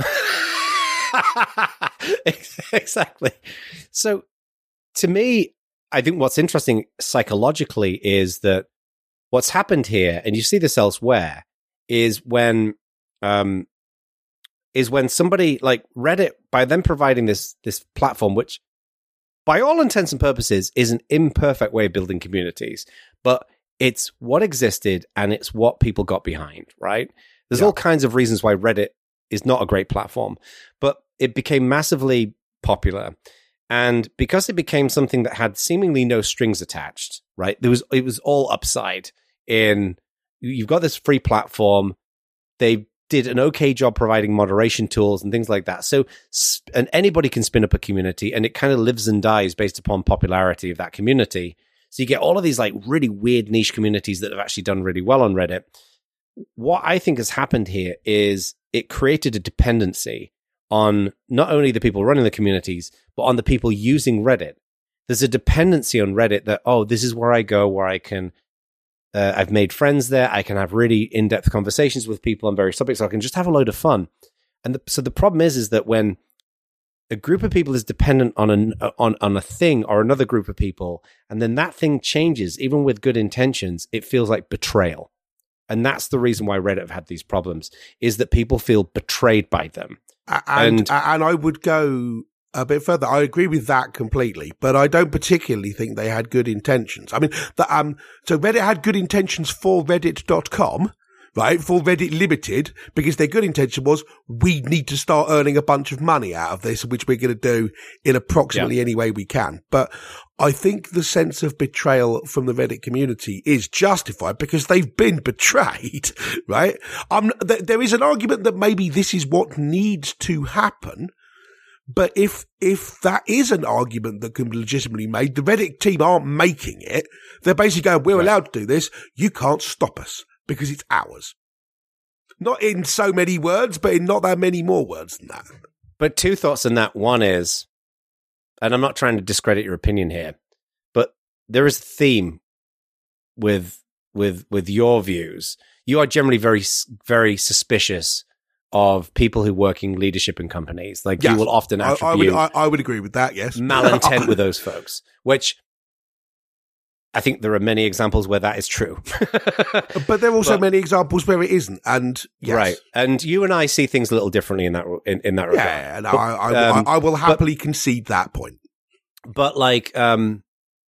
Exactly. So to me, I think what's interesting psychologically is that what's happened here, and you see this elsewhere, is when um is when somebody like Reddit, by them providing this this platform, which by all intents and purposes is an imperfect way of building communities, but it's what existed and it's what people got behind, right? There's yeah. all kinds of reasons why Reddit is not a great platform, but it became massively popular. And because it became something that had seemingly no strings attached, right? There was, it was all upside in, you've got this free platform. They did an okay job providing moderation tools and things like that. So, and anybody can spin up a community, and it kind of lives and dies based upon popularity of that community. So you get all of these like really weird niche communities that have actually done really well on Reddit. What I think has happened here is it created a dependency on not only the people running the communities, but on the people using Reddit. There's a dependency on Reddit that, oh, this is where I go, where I can, uh, I've made friends there. I can have really in-depth conversations with people on various topics. I can just have a load of fun. And the, so the problem is, is that when a group of people is dependent on an, on, on a thing or another group of people, and then that thing changes, even with good intentions, it feels like betrayal. And that's the reason why Reddit have had these problems, is that people feel betrayed by them. And, and, and I would go a bit further. I agree with that completely, but I don't particularly think they had good intentions. I mean, the, um, so Reddit had good intentions for Reddit dot com, right? For Reddit Limited, because their good intention was, we need to start earning a bunch of money out of this, which we're going to do in approximately yeah. any way we can. But I think the sense of betrayal from the Reddit community is justified because they've been betrayed, right? Um, th- there is an argument that maybe this is what needs to happen. But if, if that is an argument that can be legitimately made, the Reddit team aren't making it. They're basically going, we're right. allowed to do this. You can't stop us because it's ours. not in so many words, but in not that many more words than that. But two thoughts on that. One is, and I'm not trying to discredit your opinion here, but there is a theme with with with your views. You are generally very very suspicious of people who work in leadership in companies. Like yes, you will often attribute. I, I, would, I, I would agree with that. Yes, malintent with those folks, which I think there are many examples where that is true. But there are also but, many examples where it isn't. And yes. Right, and you and I see things a little differently in that in, in that regard. Yeah, no, but, I, I, um, I, I will happily but, concede that point. But like, um,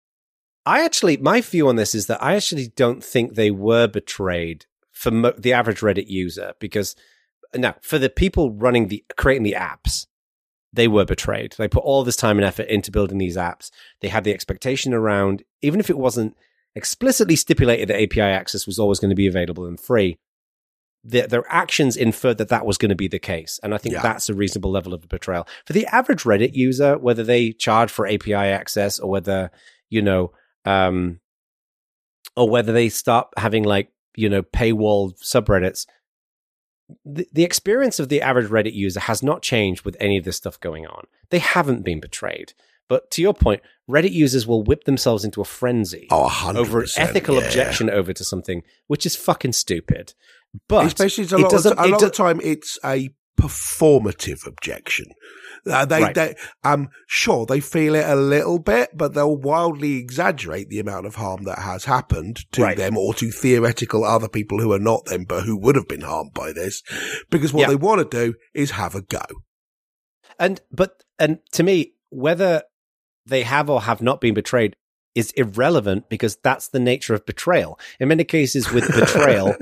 I actually, my view on this is that I actually don't think they were betrayed for mo- the average Reddit user, because now for the people running the creating the apps, they were betrayed. They put all this time and effort into building these apps. They had the expectation around, even if it wasn't explicitly stipulated that A P I access was always going to be available and free, their, their actions inferred that that was going to be the case. And I think yeah. that's a reasonable level of betrayal. For the average Reddit user, whether they charge for A P I access or whether, you know, um, or whether they start having like, you know, paywall subreddits, the, the experience of the average Reddit user has not changed with any of this stuff going on. They haven't been betrayed. But to your point, Reddit users will whip themselves into a frenzy oh, over an ethical yeah. objection over to something, which is fucking stupid. But especially a lot, of, a lot of the time, it's a performative objection. Uh, they, right. they, um, sure, they feel it a little bit, but they'll wildly exaggerate the amount of harm that has happened to right. them or to theoretical other people who are not them, but who would have been harmed by this, because what yeah. they want to do is have a go. And, but, and to me, whether they have or have not been betrayed is irrelevant, because that's the nature of betrayal. In many cases with betrayal,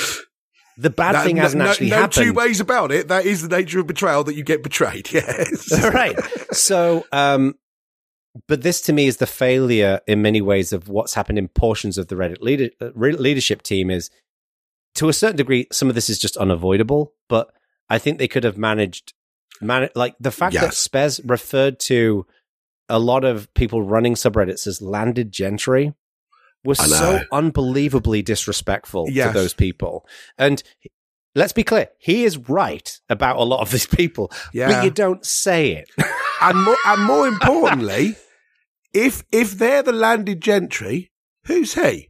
the bad no, thing hasn't no, actually no happened. No two ways about it. That is the nature of betrayal, that you get betrayed. Yes. Right. So, um, but this to me is the failure in many ways of what's happened in portions of the Reddit leader, uh, leadership team. Is to a certain degree, some of this is just unavoidable, but I think they could have managed, man- like the fact yes. that Spez referred to a lot of people running subreddits as landed gentry was so unbelievably disrespectful yes. to those people. And let's be clear, he is right about a lot of these people, yeah. but you don't say it. and, more, and more importantly, if if they're the landed gentry, who's he?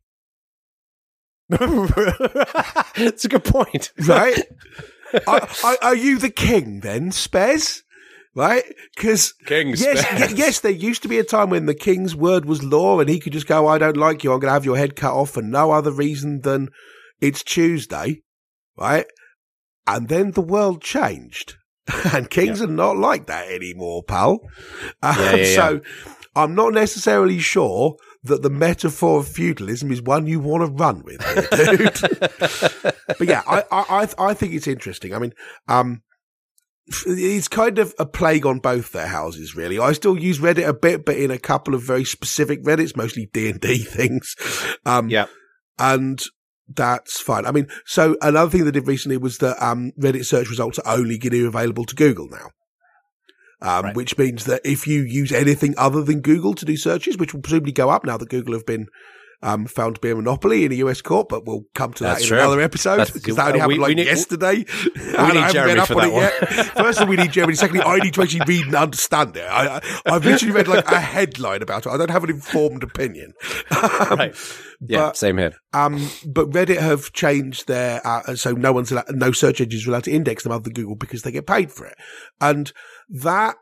That's a good point. Right? are, are, are you the king then, Spez? Right? Because yes, y- yes, there used to be a time when the king's word was law and he could just go, I don't like you, I'm going to have your head cut off for no other reason than it's Tuesday. Right? And then the world changed. And kings yeah. are not like that anymore, pal. Um, yeah, yeah, so yeah. I'm not necessarily sure that the metaphor of feudalism is one you want to run with, here, dude. But yeah, I, I, I think it's interesting. I mean, um, it's kind of a plague on both their houses, really. I still use Reddit a bit, but in a couple of very specific Reddits, mostly D and D things. Um, yeah. And that's fine. I mean, so another thing they did recently was that um, Reddit search results are only going to be available to Google now. Um, right. Which means that if you use anything other than Google to do searches, which will presumably go up now that Google have been Um, found to be a monopoly in a U S court, but we'll come to that That's in true. another episode, because that only happened we, like we need, yesterday. We I need Jeremy for that on one. First of all, we need Jeremy. Secondly, I need to actually read and understand it. I, I, I've literally read like a headline about it. I don't have an informed opinion. Um, right. Yeah, but, same here. Um, but Reddit have changed their, uh, so no one's allowed, no search engines are allowed to index them other than Google because they get paid for it. And that,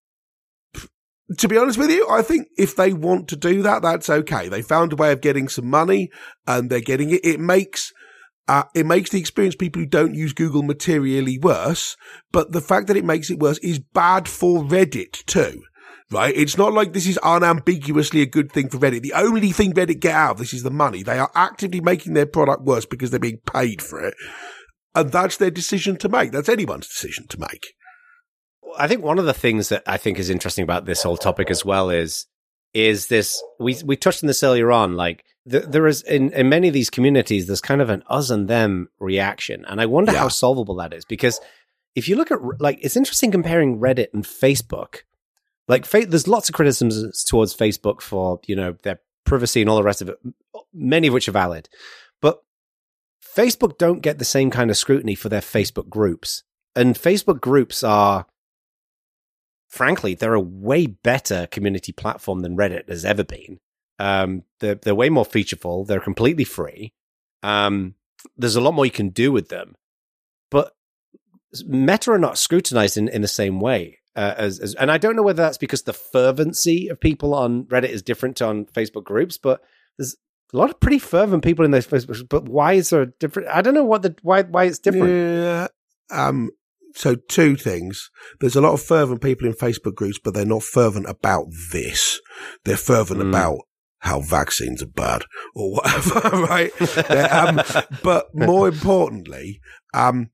to be honest with you, I think if they want to do that, that's okay. They found a way of getting some money and they're getting it. It makes, uh, it makes the experience people who don't use Google materially worse. But the fact that it makes it worse is bad for Reddit too, right? It's not like this is unambiguously a good thing for Reddit. The only thing Reddit get out of this is the money. They are actively making their product worse because they're being paid for it. And that's their decision to make. That's anyone's decision to make. I think one of the things that I think is interesting about this whole topic as well is is this, we we touched on this earlier on, like the, there is in, in many of these communities, there's kind of an us and them reaction. And I wonder yeah. how solvable that is, because if you look at, like, it's interesting comparing Reddit and Facebook. Like, fa- there's lots of criticisms towards Facebook for, you know, their privacy and all the rest of it, many of which are valid. But Facebook don't get the same kind of scrutiny for their Facebook groups. And Facebook groups are, frankly, they're a way better community platform than Reddit has ever been. Um, they're, they're way more featureful. They're completely free. Um, there's a lot more you can do with them. But Meta are not scrutinized in, in the same way. Uh, as, as, and I don't know whether that's because the fervency of people on Reddit is different to on Facebook groups, but there's a lot of pretty fervent people in those Facebook. But why is there a different? I don't know what the why why it's different. Yeah. Um. So two things. There's a lot of fervent people in Facebook groups, but they're not fervent about this. They're fervent mm. about how vaccines are bad or whatever, right? um, but more importantly, um.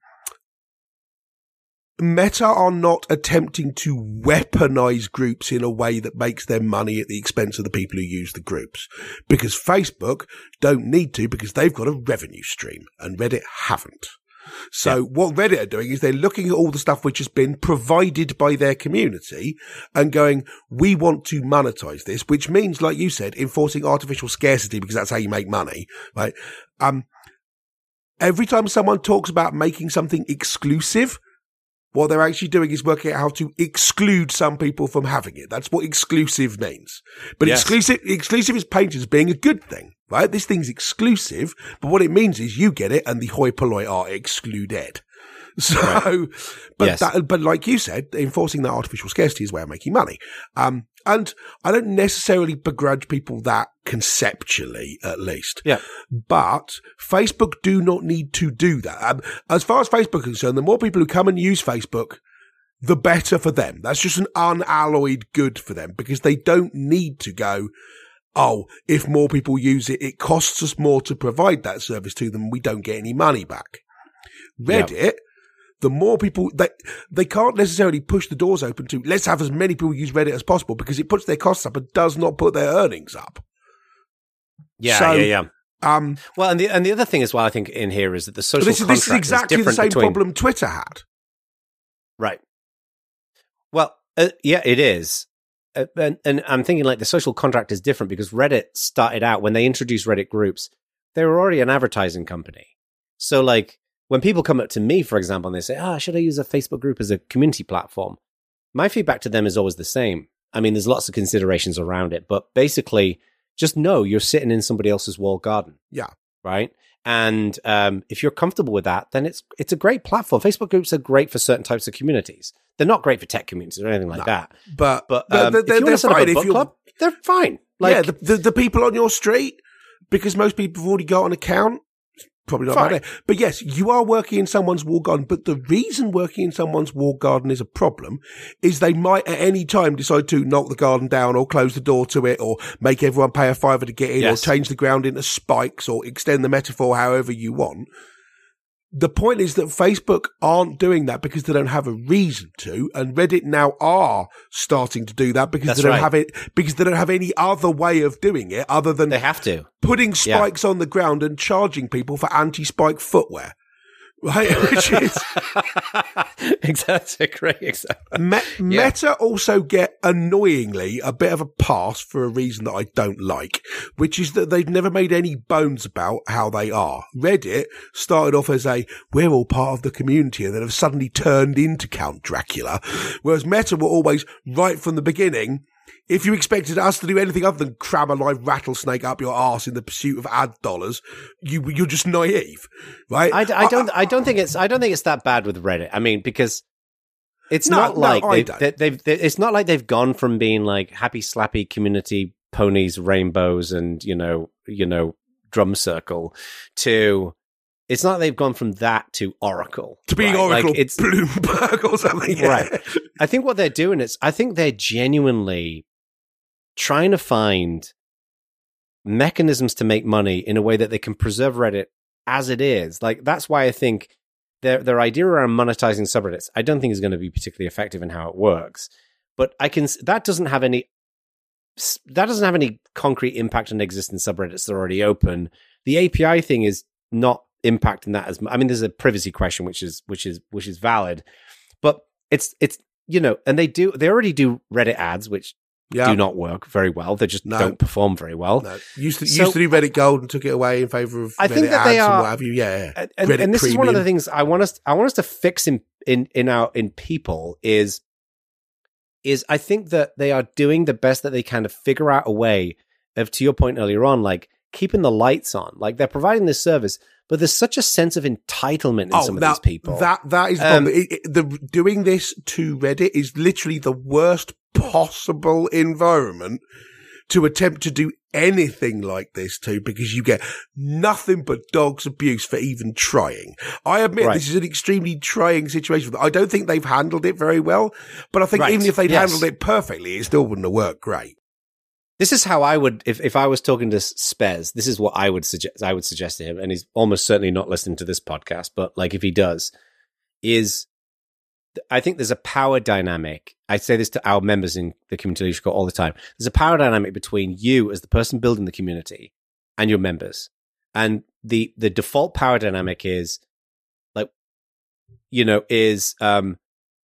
Meta are not attempting to weaponize groups in a way that makes their money at the expense of the people who use the groups. Because Facebook don't need to because they've got a revenue stream and Reddit haven't. So yeah. what Reddit are doing is they're looking at all the stuff which has been provided by their community and going, we want to monetize this, which means, like you said, enforcing artificial scarcity because that's how you make money, right? Um, every time someone talks about making something exclusive, what they're actually doing is working out how to exclude some people from having it. That's what exclusive means. But yes. exclusive, exclusive is painted as being a good thing, right? This thing's exclusive, but what it means is you get it and the hoi polloi are excluded. So, right. but yes. that, but like you said, enforcing that artificial scarcity is a way of making money. Um, and I don't necessarily begrudge people that conceptually, at least. Yeah. But Facebook do not need to do that. Um, as far as Facebook is concerned, the more people who come and use Facebook, the better for them. That's just an unalloyed good for them because they don't need to go, oh, if more people use it, it costs us more to provide that service to them. We don't get any money back. Reddit, yeah. the more people, they, they can't necessarily push the doors open to, let's have as many people use Reddit as possible because it puts their costs up and does not put their earnings up. Yeah, so, yeah, yeah. Um, well, and the and the other thing as well, I think in here is that the social this, contract this is exactly is the same between... problem Twitter had. Right. Well, uh, yeah, it is. Uh, and, and I'm thinking like the social contract is different because Reddit started out, when they introduced Reddit groups, they were already an advertising company. So like when people come up to me, for example, and they say, ah, oh, should I use a Facebook group as a community platform? My feedback to them is always the same. I mean, there's lots of considerations around it, but basically just know you're sitting in somebody else's walled garden. Yeah. Right. And um, if you're comfortable with that, then it's it's a great platform. Facebook groups are great for certain types of communities. They're not great for tech communities or anything like no, that. But but um, they're, they're, if you want to set up a book if club, they're fine. Like, yeah, the, the the people on your street, because most people have already got an account. Probably not about it. But yes, you are working in someone's walled garden. But the reason working in someone's walled garden is a problem is they might at any time decide to knock the garden down or close the door to it or make everyone pay a fiver to get in yes. or change the ground into spikes or extend the metaphor however you want. The point is that Facebook aren't doing that because they don't have a reason to, and Reddit now are starting to do that because That's they don't right. have it because they don't have any other way of doing it other than they have to putting spikes yeah. on the ground and charging people for anti-spike footwear. Right, which is exactly great example. Me- yeah. Meta also get annoyingly a bit of a pass for a reason that I don't like, which is that they've never made any bones about how they are. Reddit started off as a we're all part of the community, and then have suddenly turned into Count Dracula, whereas Meta were always right from the beginning. If you expected us to do anything other than cram a live rattlesnake up your arse in the pursuit of ad dollars, you you're just naive, right? I, I don't I, I don't think it's I don't think it's that bad with Reddit. I mean, because it's no, not no, like I they've, don't. they, they've they, it's not like they've gone from being like happy slappy community ponies, rainbows, and you know you know drum circle to. It's not they've gone from that to Oracle. To being right? Oracle like it's, Bloomberg or something. Yeah. Right. I think what they're doing is, I think they're genuinely trying to find mechanisms to make money in a way that they can preserve Reddit as it is. Like, that's why I think their their idea around monetizing subreddits, I don't think is going to be particularly effective in how it works. But I can, that doesn't have any, that doesn't have any concrete impact on existing subreddits that are already open. The A P I thing is not impacting that as much. I mean, there's a privacy question, which is which is which is valid, but it's it's you know, and they do they already do Reddit ads, which Yeah. do not work very well. They just No. don't perform very well. No. Used to So- used to do Reddit Gold and took it away in favor of I Reddit think that ads they and are- what have you. Yeah, And, and, Reddit and this is one of the Premium. things I want us I want us to fix in in in our in people is is I think that they are doing the best that they can to figure out a way of, to your point earlier on, like keeping the lights on. Like they're providing this service, but there's such a sense of entitlement in Oh, some of that, these people. that that is the Um, problem. It- it- the doing this to Reddit is literally the worst possible environment to attempt to do anything like this to, because you get nothing but dog's abuse for even trying. I admit Right. this is an extremely trying situation. I don't think they've handled it very well, but I think Right. even if they'd Yes. handled it perfectly, it still wouldn't have worked great. This is how I would, if, if I was talking to Spez, this is what I would suggest. I would suggest to him, and he's almost certainly not listening to this podcast, but like if he does, is I think there's a power dynamic. I say this to our members in the community leadership all the time. There's a power dynamic between you as the person building the community and your members, and the the default power dynamic is like, you know, is um,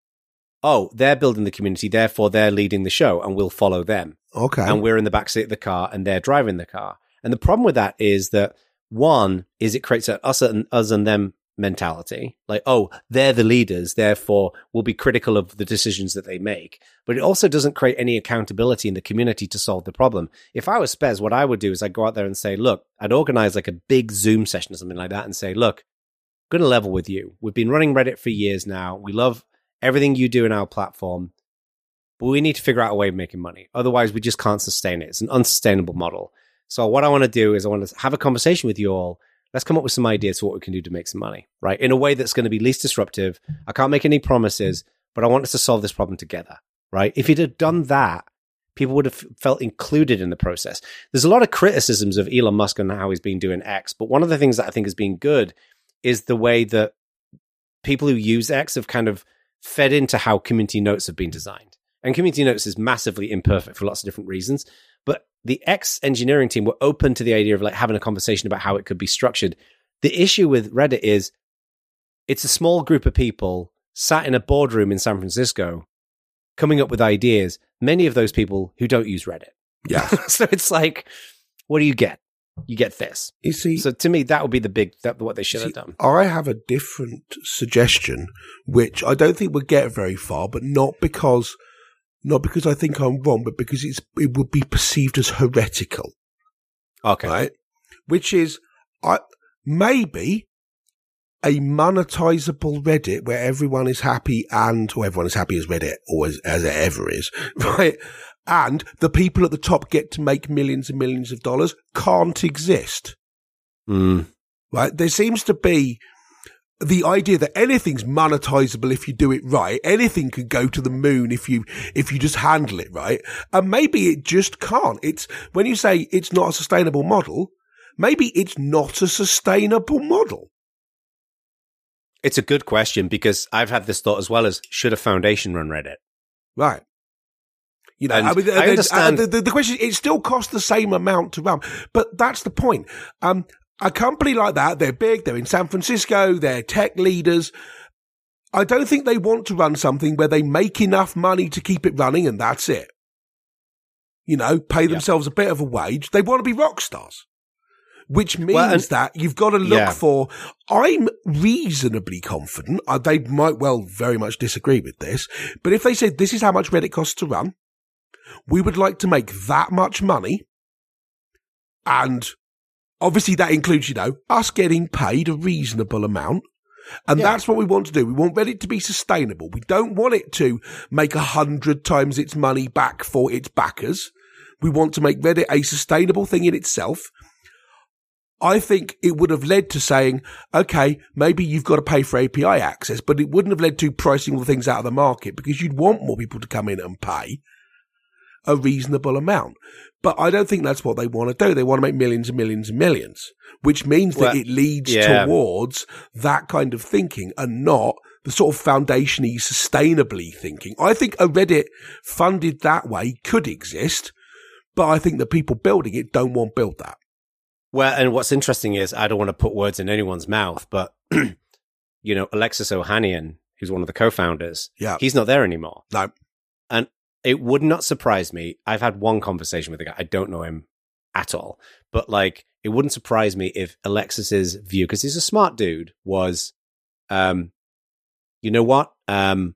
oh, they're building the community, therefore they're leading the show, and we'll follow them. Okay. And we're in the backseat of the car and they're driving the car. And the problem with that is that one is it creates an us and us and them mentality. Like, oh, they're the leaders, therefore we'll be critical of the decisions that they make. But it also doesn't create any accountability in the community to solve the problem. If I was Spez, what I would do is I'd go out there and say, look, I'd organize like a big Zoom session or something like that and say, look, I'm going to level with you. We've been running Reddit for years now. We love everything you do in our platform. But we need to figure out a way of making money. Otherwise, we just can't sustain it. It's an unsustainable model. So what I want to do is I want to have a conversation with you all. Let's come up with some ideas for what we can do to make some money, right? In a way that's going to be least disruptive. I can't make any promises, but I want us to solve this problem together, right? If you'd have done that, people would have felt included in the process. There's a lot of criticisms of Elon Musk and how he's been doing X, but one of the things that I think has been good is the way that people who use X have kind of fed into how community notes have been designed. And community notes is massively imperfect for lots of different reasons. But the X engineering team were open to the idea of like having a conversation about how it could be structured. The issue with Reddit is it's a small group of people sat in a boardroom in San Francisco coming up with ideas. Many of those people who don't use Reddit. Yeah. So it's like, what do you get? You get this. You see, So to me, that would be the big, that what they should See, have done. I have a different suggestion, which I don't think would get very far, but not because, not because I think I'm wrong, but because it's it would be perceived as heretical, Okay. right? Which is, I maybe a monetizable Reddit where everyone is happy and, or everyone is happy as Reddit or as, as it ever is, right? And the people at the top get to make millions and millions of dollars can't exist. Mm. Right? There seems to be the idea that anything's monetizable if you do it right. Anything can go to the moon if you, if you just handle it right. And maybe it just can't. It's when you say it's not a sustainable model, maybe it's not a sustainable model. It's a good question because I've had this thought as well as should a foundation run Reddit? Right. You know, And I mean, I the, understand- uh, the, the, the question, it still costs the same amount to run, but that's the point. Um, a company like that, they're big, they're in San Francisco, they're tech leaders. I don't think they want to run something where they make enough money to keep it running and that's it. You know, pay themselves a bit of a wage. They want to be rock stars, which means Well, and- that you've got to look Yeah. for, I'm reasonably confident, uh, they might well very much disagree with this, but if they said this is how much Reddit costs to run, we would like to make that much money. And obviously that includes, you know, us getting paid a reasonable amount. And Yeah. that's what we want to do. We want Reddit to be sustainable. We don't want it to make a hundred times its money back for its backers. We want to make Reddit a sustainable thing in itself. I think it would have led to saying, okay, maybe you've got to pay for A P I access, but it wouldn't have led to pricing all the things out of the market because you'd want more people to come in and pay a reasonable amount. But I don't think that's what they want to do. They want to make millions and millions and millions, which means that Well, it leads yeah. towards that kind of thinking and not the sort of foundation-y, sustainably thinking. I think a Reddit funded that way could exist, but I think the people building it don't want to build that. Well, and what's interesting is I don't want to put words in anyone's mouth, but you know, Alexis Ohanian, who's one of the co-founders, Yeah. he's not there anymore. No. And it would not surprise me. I've had one conversation with the guy. I don't know him at all, but like, it wouldn't surprise me if Alexis's view, because he's a smart dude, was, um, you know what? Um,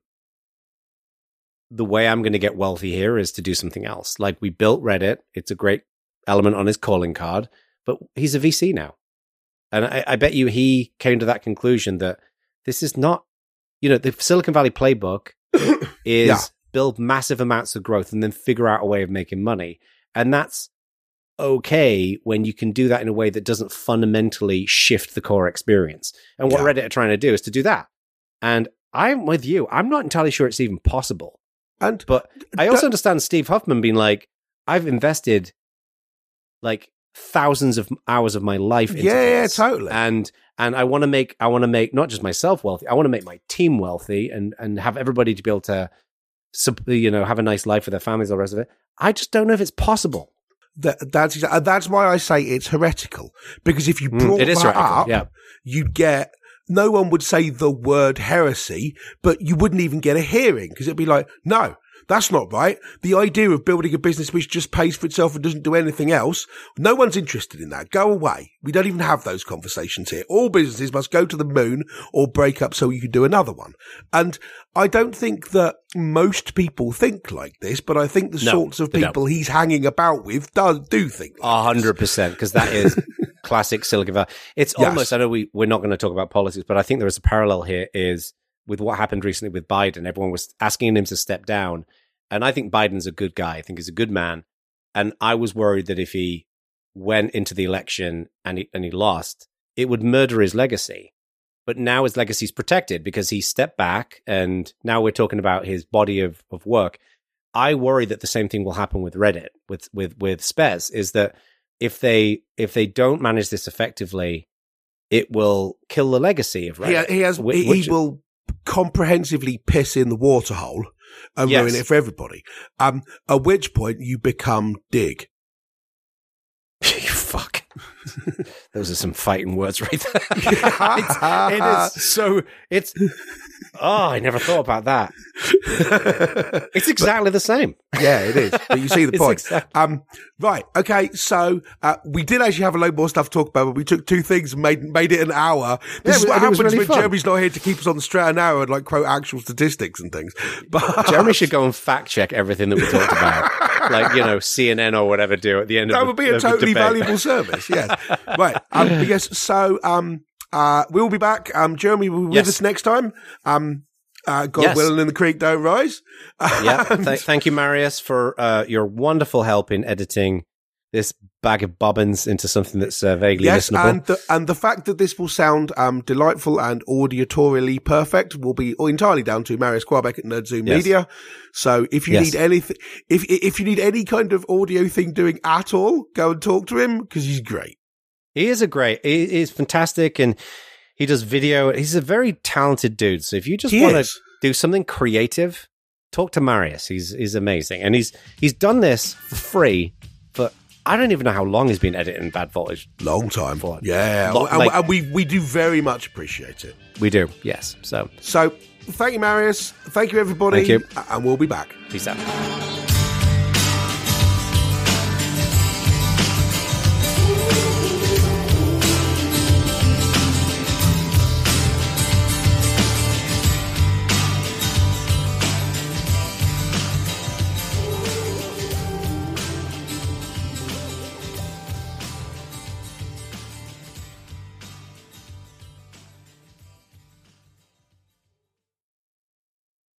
the way I'm going to get wealthy here is to do something else. Like, we built Reddit. It's a great element on his calling card, but he's a V C now. And I, I bet you he came to that conclusion that this is not, you know, the Silicon Valley playbook is yeah. build massive amounts of growth and then figure out a way of making money. And that's okay when you can do that in a way that doesn't fundamentally shift the core experience. And what yeah. Reddit are trying to do is to do that. And I'm with you. I'm not entirely sure it's even possible. And But I also understand Steve Huffman being like, I've invested like thousands of hours of my life into yeah, this. Yeah, totally. And and I want to make I want to make not just myself wealthy, I want to make my team wealthy and and have everybody to be able to, you know, have a nice life with their families, all the rest of it. I just don't know if it's possible. That, that's exactly, that's why I say it's heretical. Because if you brought mm, that up, yeah. you'd get, no one would say the word heresy, but you wouldn't even get a hearing because it'd be like, no, that's not right. The idea of building a business which just pays for itself and doesn't do anything else, no one's interested in that. Go away. We don't even have those conversations here. All businesses must go to the moon or break up so you can do another one. And I don't think that most people think like this, but I think the no, sorts of people don't. he's hanging about with do, do think like A hundred percent, because that is classic Silicon Valley. It's yes. almost, I know we, we're not going to talk about politics, but I think there is a parallel here is with what happened recently with Biden. Everyone was asking him to step down. And I think Biden's a good guy. I think he's a good man. And I was worried that if he went into the election and he, and he lost, it would murder his legacy. But now his legacy is protected because he stepped back and now we're talking about his body of, of work. I worry that the same thing will happen with Reddit, with, with, with Spez, is that if they, if they don't manage this effectively, it will kill the legacy of Reddit. He, he has, which, he will comprehensively piss in the waterhole and yes. ruin it for everybody. Um, at which point you become Dig. You fuck. Those are some fighting words right there. it's, it is so, it's, oh, I never thought about that. It's exactly but, the same. Yeah, it is. But you see the point. Exactly. Um, right. Okay. So, uh, we did actually have a load more stuff to talk about, but we took two things and made, made it an hour. This yeah, is what happens really when fun. Jeremy's not here to keep us on the straight and narrow and like quote actual statistics and things. But Jeremy should go and fact check everything that we talked about. Like, you know, C N N or whatever do at the end that of the That would be a totally valuable service. Yes. Right. Um, yes. So, um, uh, we'll be back. Um, Jeremy will be yes. with us next time. Um, uh, God yes. willing and the creek don't rise. Yeah. Th- thank you, Marius, for, uh, your wonderful help in editing this bag of bobbins into something that's uh, vaguely yes, listenable. and the, and the fact that this will sound um, delightful and auditorially perfect will be entirely down to Marius Quabeck at NerdZoom yes. Media. So if you yes. need anything, if if you need any kind of audio thing doing at all, go and talk to him because he's great. He is a great, he is fantastic, and he does video. He's a very talented dude. So if you just want to do something creative, talk to Marius. He's he's amazing, and he's he's done this for free. For I don't even know how long he's been editing Bad Voltage. Long time. For. Yeah. Long, and, like, and we, we do very much appreciate it. We do, yes. So, so thank you, Marius. Thank you, everybody. Thank you. And we'll be back. Peace out.